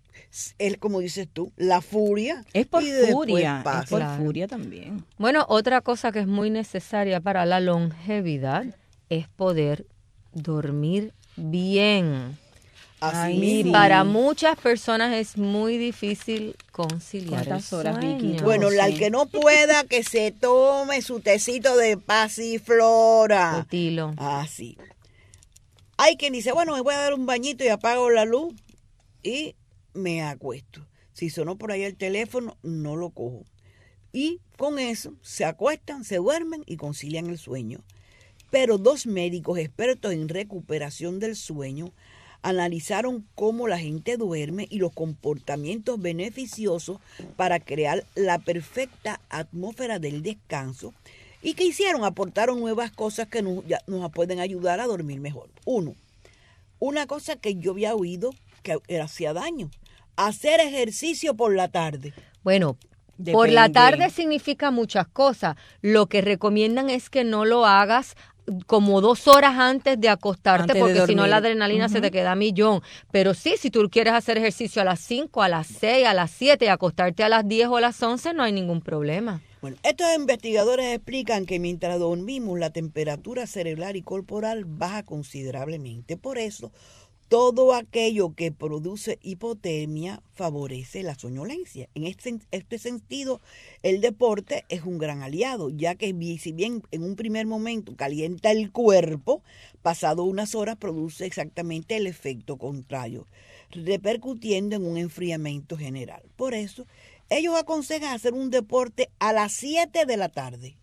es como dices tú, la furia. Es por y después furia, es pasa. por Claro. furia también. Bueno, otra cosa que es muy necesaria para la longevidad es poder dormir bien. Así Y mismo. para muchas personas es muy difícil conciliar el ¿Cuántas horas, Vicky? sueño. Bueno, la sí. que no pueda, que se tome su tecito de pasiflora. Cotilo. Así. Hay quien dice, bueno, me voy a dar un bañito y apago la luz y me acuesto. Si sonó por ahí el teléfono, no lo cojo. Y con eso se acuestan, se duermen y concilian el sueño. Pero dos médicos expertos en recuperación del sueño analizaron cómo la gente duerme y los comportamientos beneficiosos para crear la perfecta atmósfera del descanso. ¿Y qué hicieron? Aportaron nuevas cosas que nos, ya, nos pueden ayudar a dormir mejor. Uno, una cosa que yo había oído que hacía daño, hacer ejercicio por la tarde. Bueno, Depende. por la tarde significa muchas cosas. Lo que recomiendan es que no lo hagas como dos horas antes de acostarte, Antes de porque si no dormir. la adrenalina se te queda a millón. Pero sí, si tú quieres hacer ejercicio a las cinco, a las seis, a las siete y acostarte a las diez o a las once, no hay ningún problema. Bueno, estos investigadores explican que mientras dormimos la temperatura cerebral y corporal baja considerablemente. Por eso, todo aquello que produce hipotermia favorece la soñolencia. En este, este sentido, el deporte es un gran aliado, ya que si bien en un primer momento calienta el cuerpo, pasado unas horas produce exactamente el efecto contrario, repercutiendo en un enfriamiento general. Por eso, ellos aconsejan hacer un deporte a las siete de la tarde.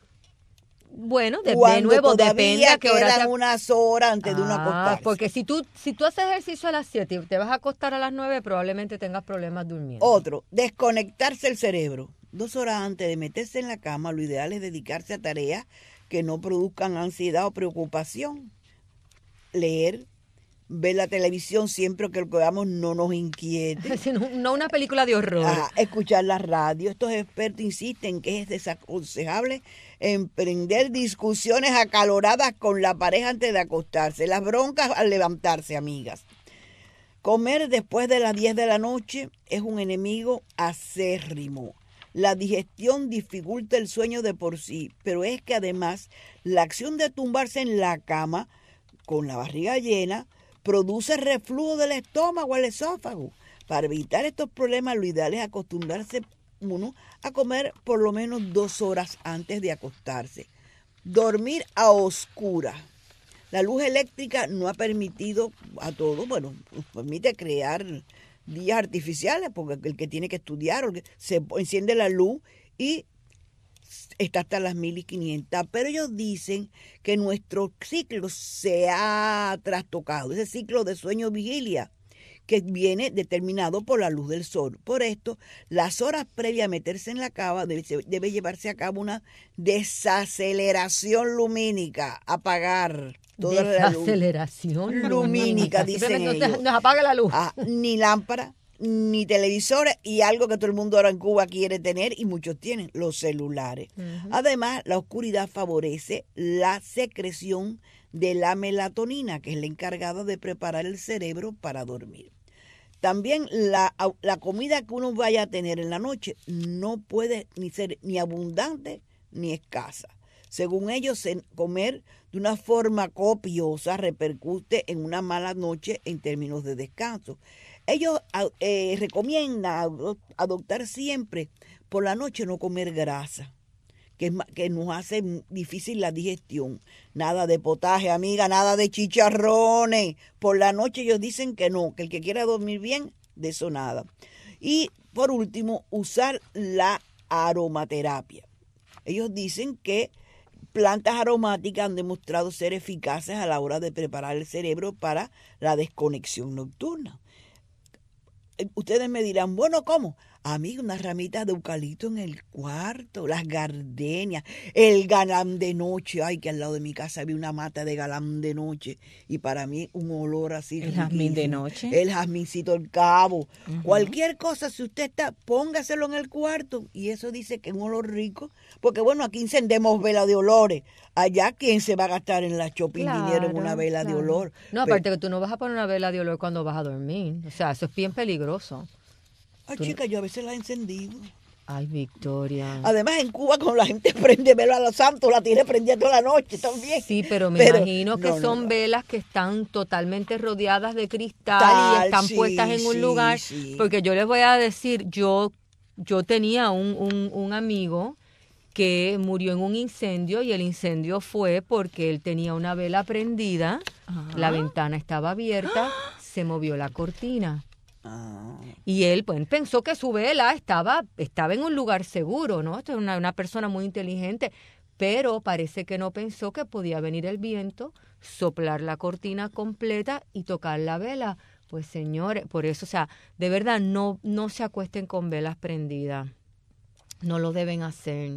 Bueno, de, de Cuando nuevo todavía depende a qué hora quedan te... unas horas antes de uno Ah, acostarse. porque si tú, si tú haces ejercicio a las siete y te vas a acostar a las nueve, probablemente tengas problemas durmiendo. Otro, desconectarse el cerebro. Dos horas antes de meterse en la cama, lo ideal es dedicarse a tareas que no produzcan ansiedad o preocupación. Leer, ver la televisión siempre que lo que veamos no nos inquiete. no, no una película de horror. Ajá, escuchar la radio. Estos expertos insisten que es desaconsejable emprender discusiones acaloradas con la pareja antes de acostarse. Las broncas al levantarse, amigas. Comer después de las diez de la noche es un enemigo acérrimo. La digestión dificulta el sueño de por sí, pero es que además la acción de tumbarse en la cama con la barriga llena produce reflujo del estómago al esófago. Para evitar estos problemas, lo ideal es acostumbrarse uno a comer por lo menos dos horas antes de acostarse. Dormir a oscuras. La luz eléctrica no ha permitido a todos, bueno, nos permite crear días artificiales, porque el que tiene que estudiar, se enciende la luz y está hasta las mil quinientas, pero ellos dicen que nuestro ciclo se ha trastocado, ese ciclo de sueño-vigilia, que viene determinado por la luz del sol. Por esto, las horas previas a meterse en la cama debe, debe llevarse a cabo una desaceleración lumínica, apagar toda la luz. Desaceleración lumínica, dicen no ellos. te- nos apaga la luz. Ah, ni lámpara, ni televisores y algo que todo el mundo ahora en Cuba quiere tener y muchos tienen, los celulares. Ujú. Además, la oscuridad favorece la secreción de la melatonina, que es la encargada de preparar el cerebro para dormir. También la, la comida que uno vaya a tener en la noche no puede ni ser ni abundante ni escasa. Según ellos, comer de una forma copiosa repercute en una mala noche en términos de descanso. Ellos eh, recomiendan adoptar siempre por la noche no comer grasa, que, es, que nos hace difícil la digestión. Nada de potaje, amiga, nada de chicharrones. Por la noche ellos dicen que no, que el que quiera dormir bien, de eso nada. Y por último, usar la aromaterapia. Ellos dicen que plantas aromáticas han demostrado ser eficaces a la hora de preparar el cerebro para la desconexión nocturna. Ustedes me dirán, bueno, ¿cómo? Amigo, unas ramitas de eucalipto en el cuarto, las gardenias, el galán de noche. Ay, que al lado de mi casa había una mata de galán de noche. Y para mí un olor así. El jazmín de noche. El jazmincito del cabo. Ujú. Cualquier cosa, si usted está, póngaselo en el cuarto. Y eso dice que es un olor rico. Porque bueno, aquí encendemos vela de olores. Allá, ¿quién se va a gastar en la shopping dinero en una vela claro. de olor? No, Pero- aparte que tú no vas a poner una vela de olor cuando vas a dormir. O sea, eso es bien peligroso. Ay, Tú- chica, yo a veces la he encendido. Ay, Victoria. Además, en Cuba, cuando la gente prende vela a los santos, la tiene prendida toda la noche también. Sí, pero me Pero, imagino que no, son no. velas que están totalmente rodeadas de cristal Tal, y están sí, puestas en un sí, lugar. sí. Porque yo les voy a decir, yo, yo tenía un, un, un amigo que murió en un incendio y el incendio fue porque él tenía una vela prendida, Ajá. la ventana estaba abierta, se movió la cortina. Ah. Y él pues, pensó que su vela estaba, estaba en un lugar seguro, ¿no? Esto es una, una persona muy inteligente, pero parece que no pensó que podía venir el viento, soplar la cortina completa y tocar la vela. Pues señores, por eso, o sea, de verdad, no, no se acuesten con velas prendidas. No lo deben hacer.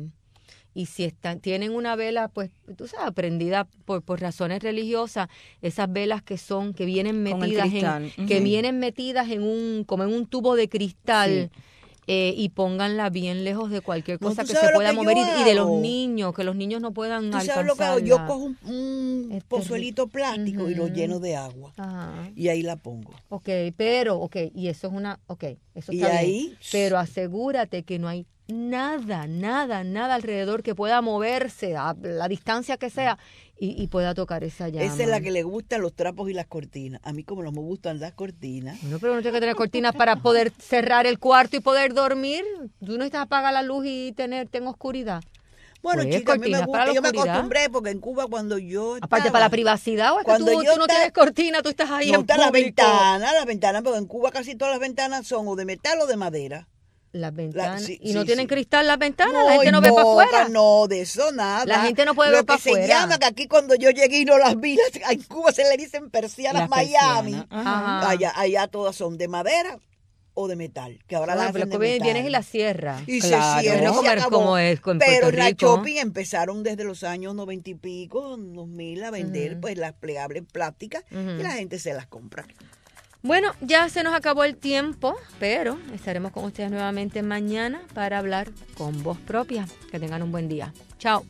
Y si están, tienen una vela, pues, tú sabes, prendida por, por razones religiosas, esas velas que son, que vienen Con el metidas en, cristal. que Ujú. vienen metidas en un, como en un tubo de cristal, Sí. eh, y pónganla bien lejos de cualquier No, cosa ¿tú que sabes se lo pueda que yo mover y, y de los hago? niños, que los niños no puedan ¿Tú sabes lo que hago? alcanzarla. Yo cojo un, un Es pozuelito plástico y lo Ujú. lleno de agua. Ajá. Y ahí la pongo. Ok, pero, ok, y eso es una, ok, eso Y está ahí- bien. Pero asegúrate que no hay nada, nada, nada alrededor que pueda moverse a la distancia que sea y, y pueda tocar esa llama. Esa es la que le gustan los trapos y las cortinas. A mí como no me gustan las cortinas. No, pero no tienes que tener cortinas para poder cerrar el cuarto y poder dormir. Tú no necesitas apagar la luz y tener en oscuridad. Bueno, Pues, chicas, a mí me cortinas para gusta. la Yo me oscuridad. acostumbré porque en Cuba cuando yo Aparte, estaba- para la privacidad, o es que tú, Cuando yo tú no estaba- tienes cortina, tú estás ahí No en están las público. ventanas, las ventanas, porque en Cuba casi todas las ventanas son o de metal o de madera. Las ventanas. sí, ¿Y no sí, tienen sí. cristal las ventanas? La gente no ve para importa, afuera. No, de eso nada. La gente no puede Lo ver pa' que se afuera. llama, que aquí cuando yo llegué y no las vi, las- en Cuba se le dicen persianas Las Miami. persianas, ajá. Allá, allá todas son de madera o de metal, que ahora Bueno, las pero hacen de vienes, metal. vienes y la cierra. Y Claro. se cierra y No se comer acabó. como es en Pero Puerto en la Rico. shopping empezaron desde los años noventa y pico, dos mil, a vender Ujú. pues las plegables plásticas Ujú. y la gente se las compra. Bueno, ya se nos acabó el tiempo, pero estaremos con ustedes nuevamente mañana para hablar con voz propia. Que tengan un buen día. Chao.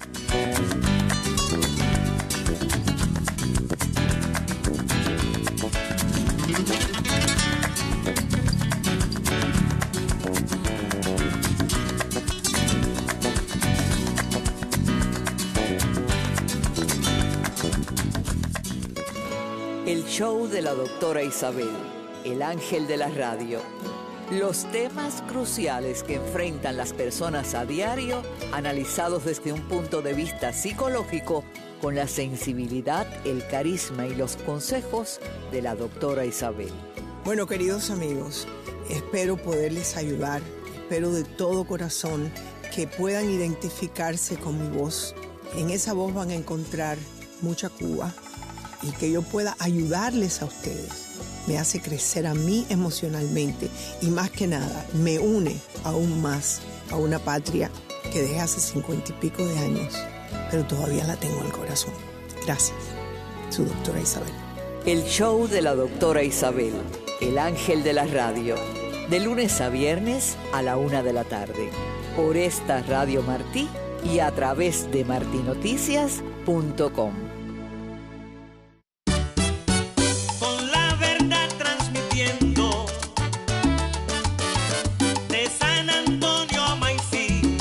El show de la doctora Isabel, el ángel de la radio. Los temas cruciales que enfrentan las personas a diario, analizados desde un punto de vista psicológico, con la sensibilidad, el carisma y los consejos de la doctora Isabel. Bueno, queridos amigos, espero poderles ayudar, espero de todo corazón que puedan identificarse con mi voz. En esa voz van a encontrar mucha Cuba y que yo pueda ayudarles a ustedes. Me hace crecer a mí emocionalmente y más que nada me une aún más a una patria que dejé hace cincuenta y pico de años, pero todavía la tengo en el corazón. Gracias, su doctora Isabel. El show de la doctora Isabel, el ángel de la radio, de lunes a viernes a la una de la tarde, por esta Radio Martí y a través de martinoticias punto com. Con la verdad transmitiendo de San Antonio a Maicí.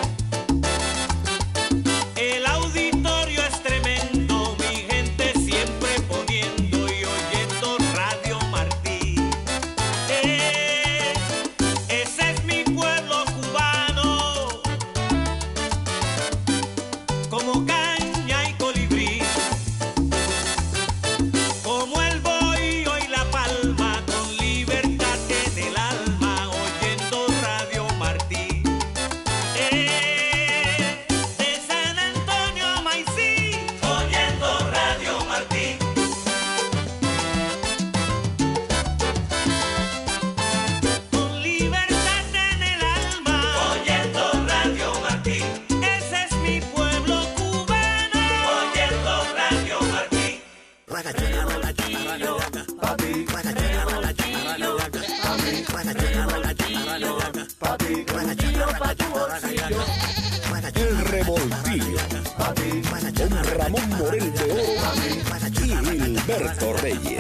El auditorio es tremendo, mi gente siempre poniendo y oyendo Radio Martí. Eh, ese es mi pueblo cubano, como caña y colibrí. Como el bohío y la palma, con libertad en el alma, oyendo Radio Martí. Eh, de San Antonio a Maicí, oyendo Radio Martí. Con libertad en el alma, oyendo Radio Martí. Ese es mi pueblo cubano, oyendo Radio Martí. El revoltillo. Con Ramón Morel de Oro y el Alberto Reyes.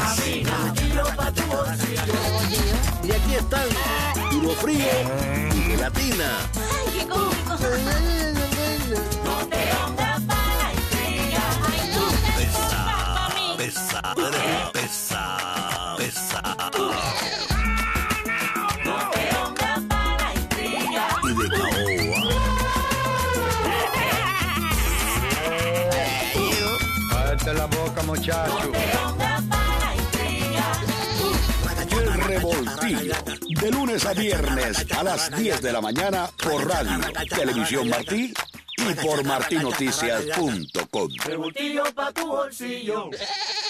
Y aquí están, duro frío y gelatina. ¡Ay, qué cómico! No te pongas para la intriga. ¡Ay, no te Pesa, pesa, pesa, pesa. No te pongas para la intriga. Y de caoba. Cállate la boca, muchacho. No te pongas para la intriga. El Revoltillo. De lunes a viernes a las diez de la mañana por Radio, Televisión Martí y por martinoticias punto com. Revoltillo pa' tu bolsillo.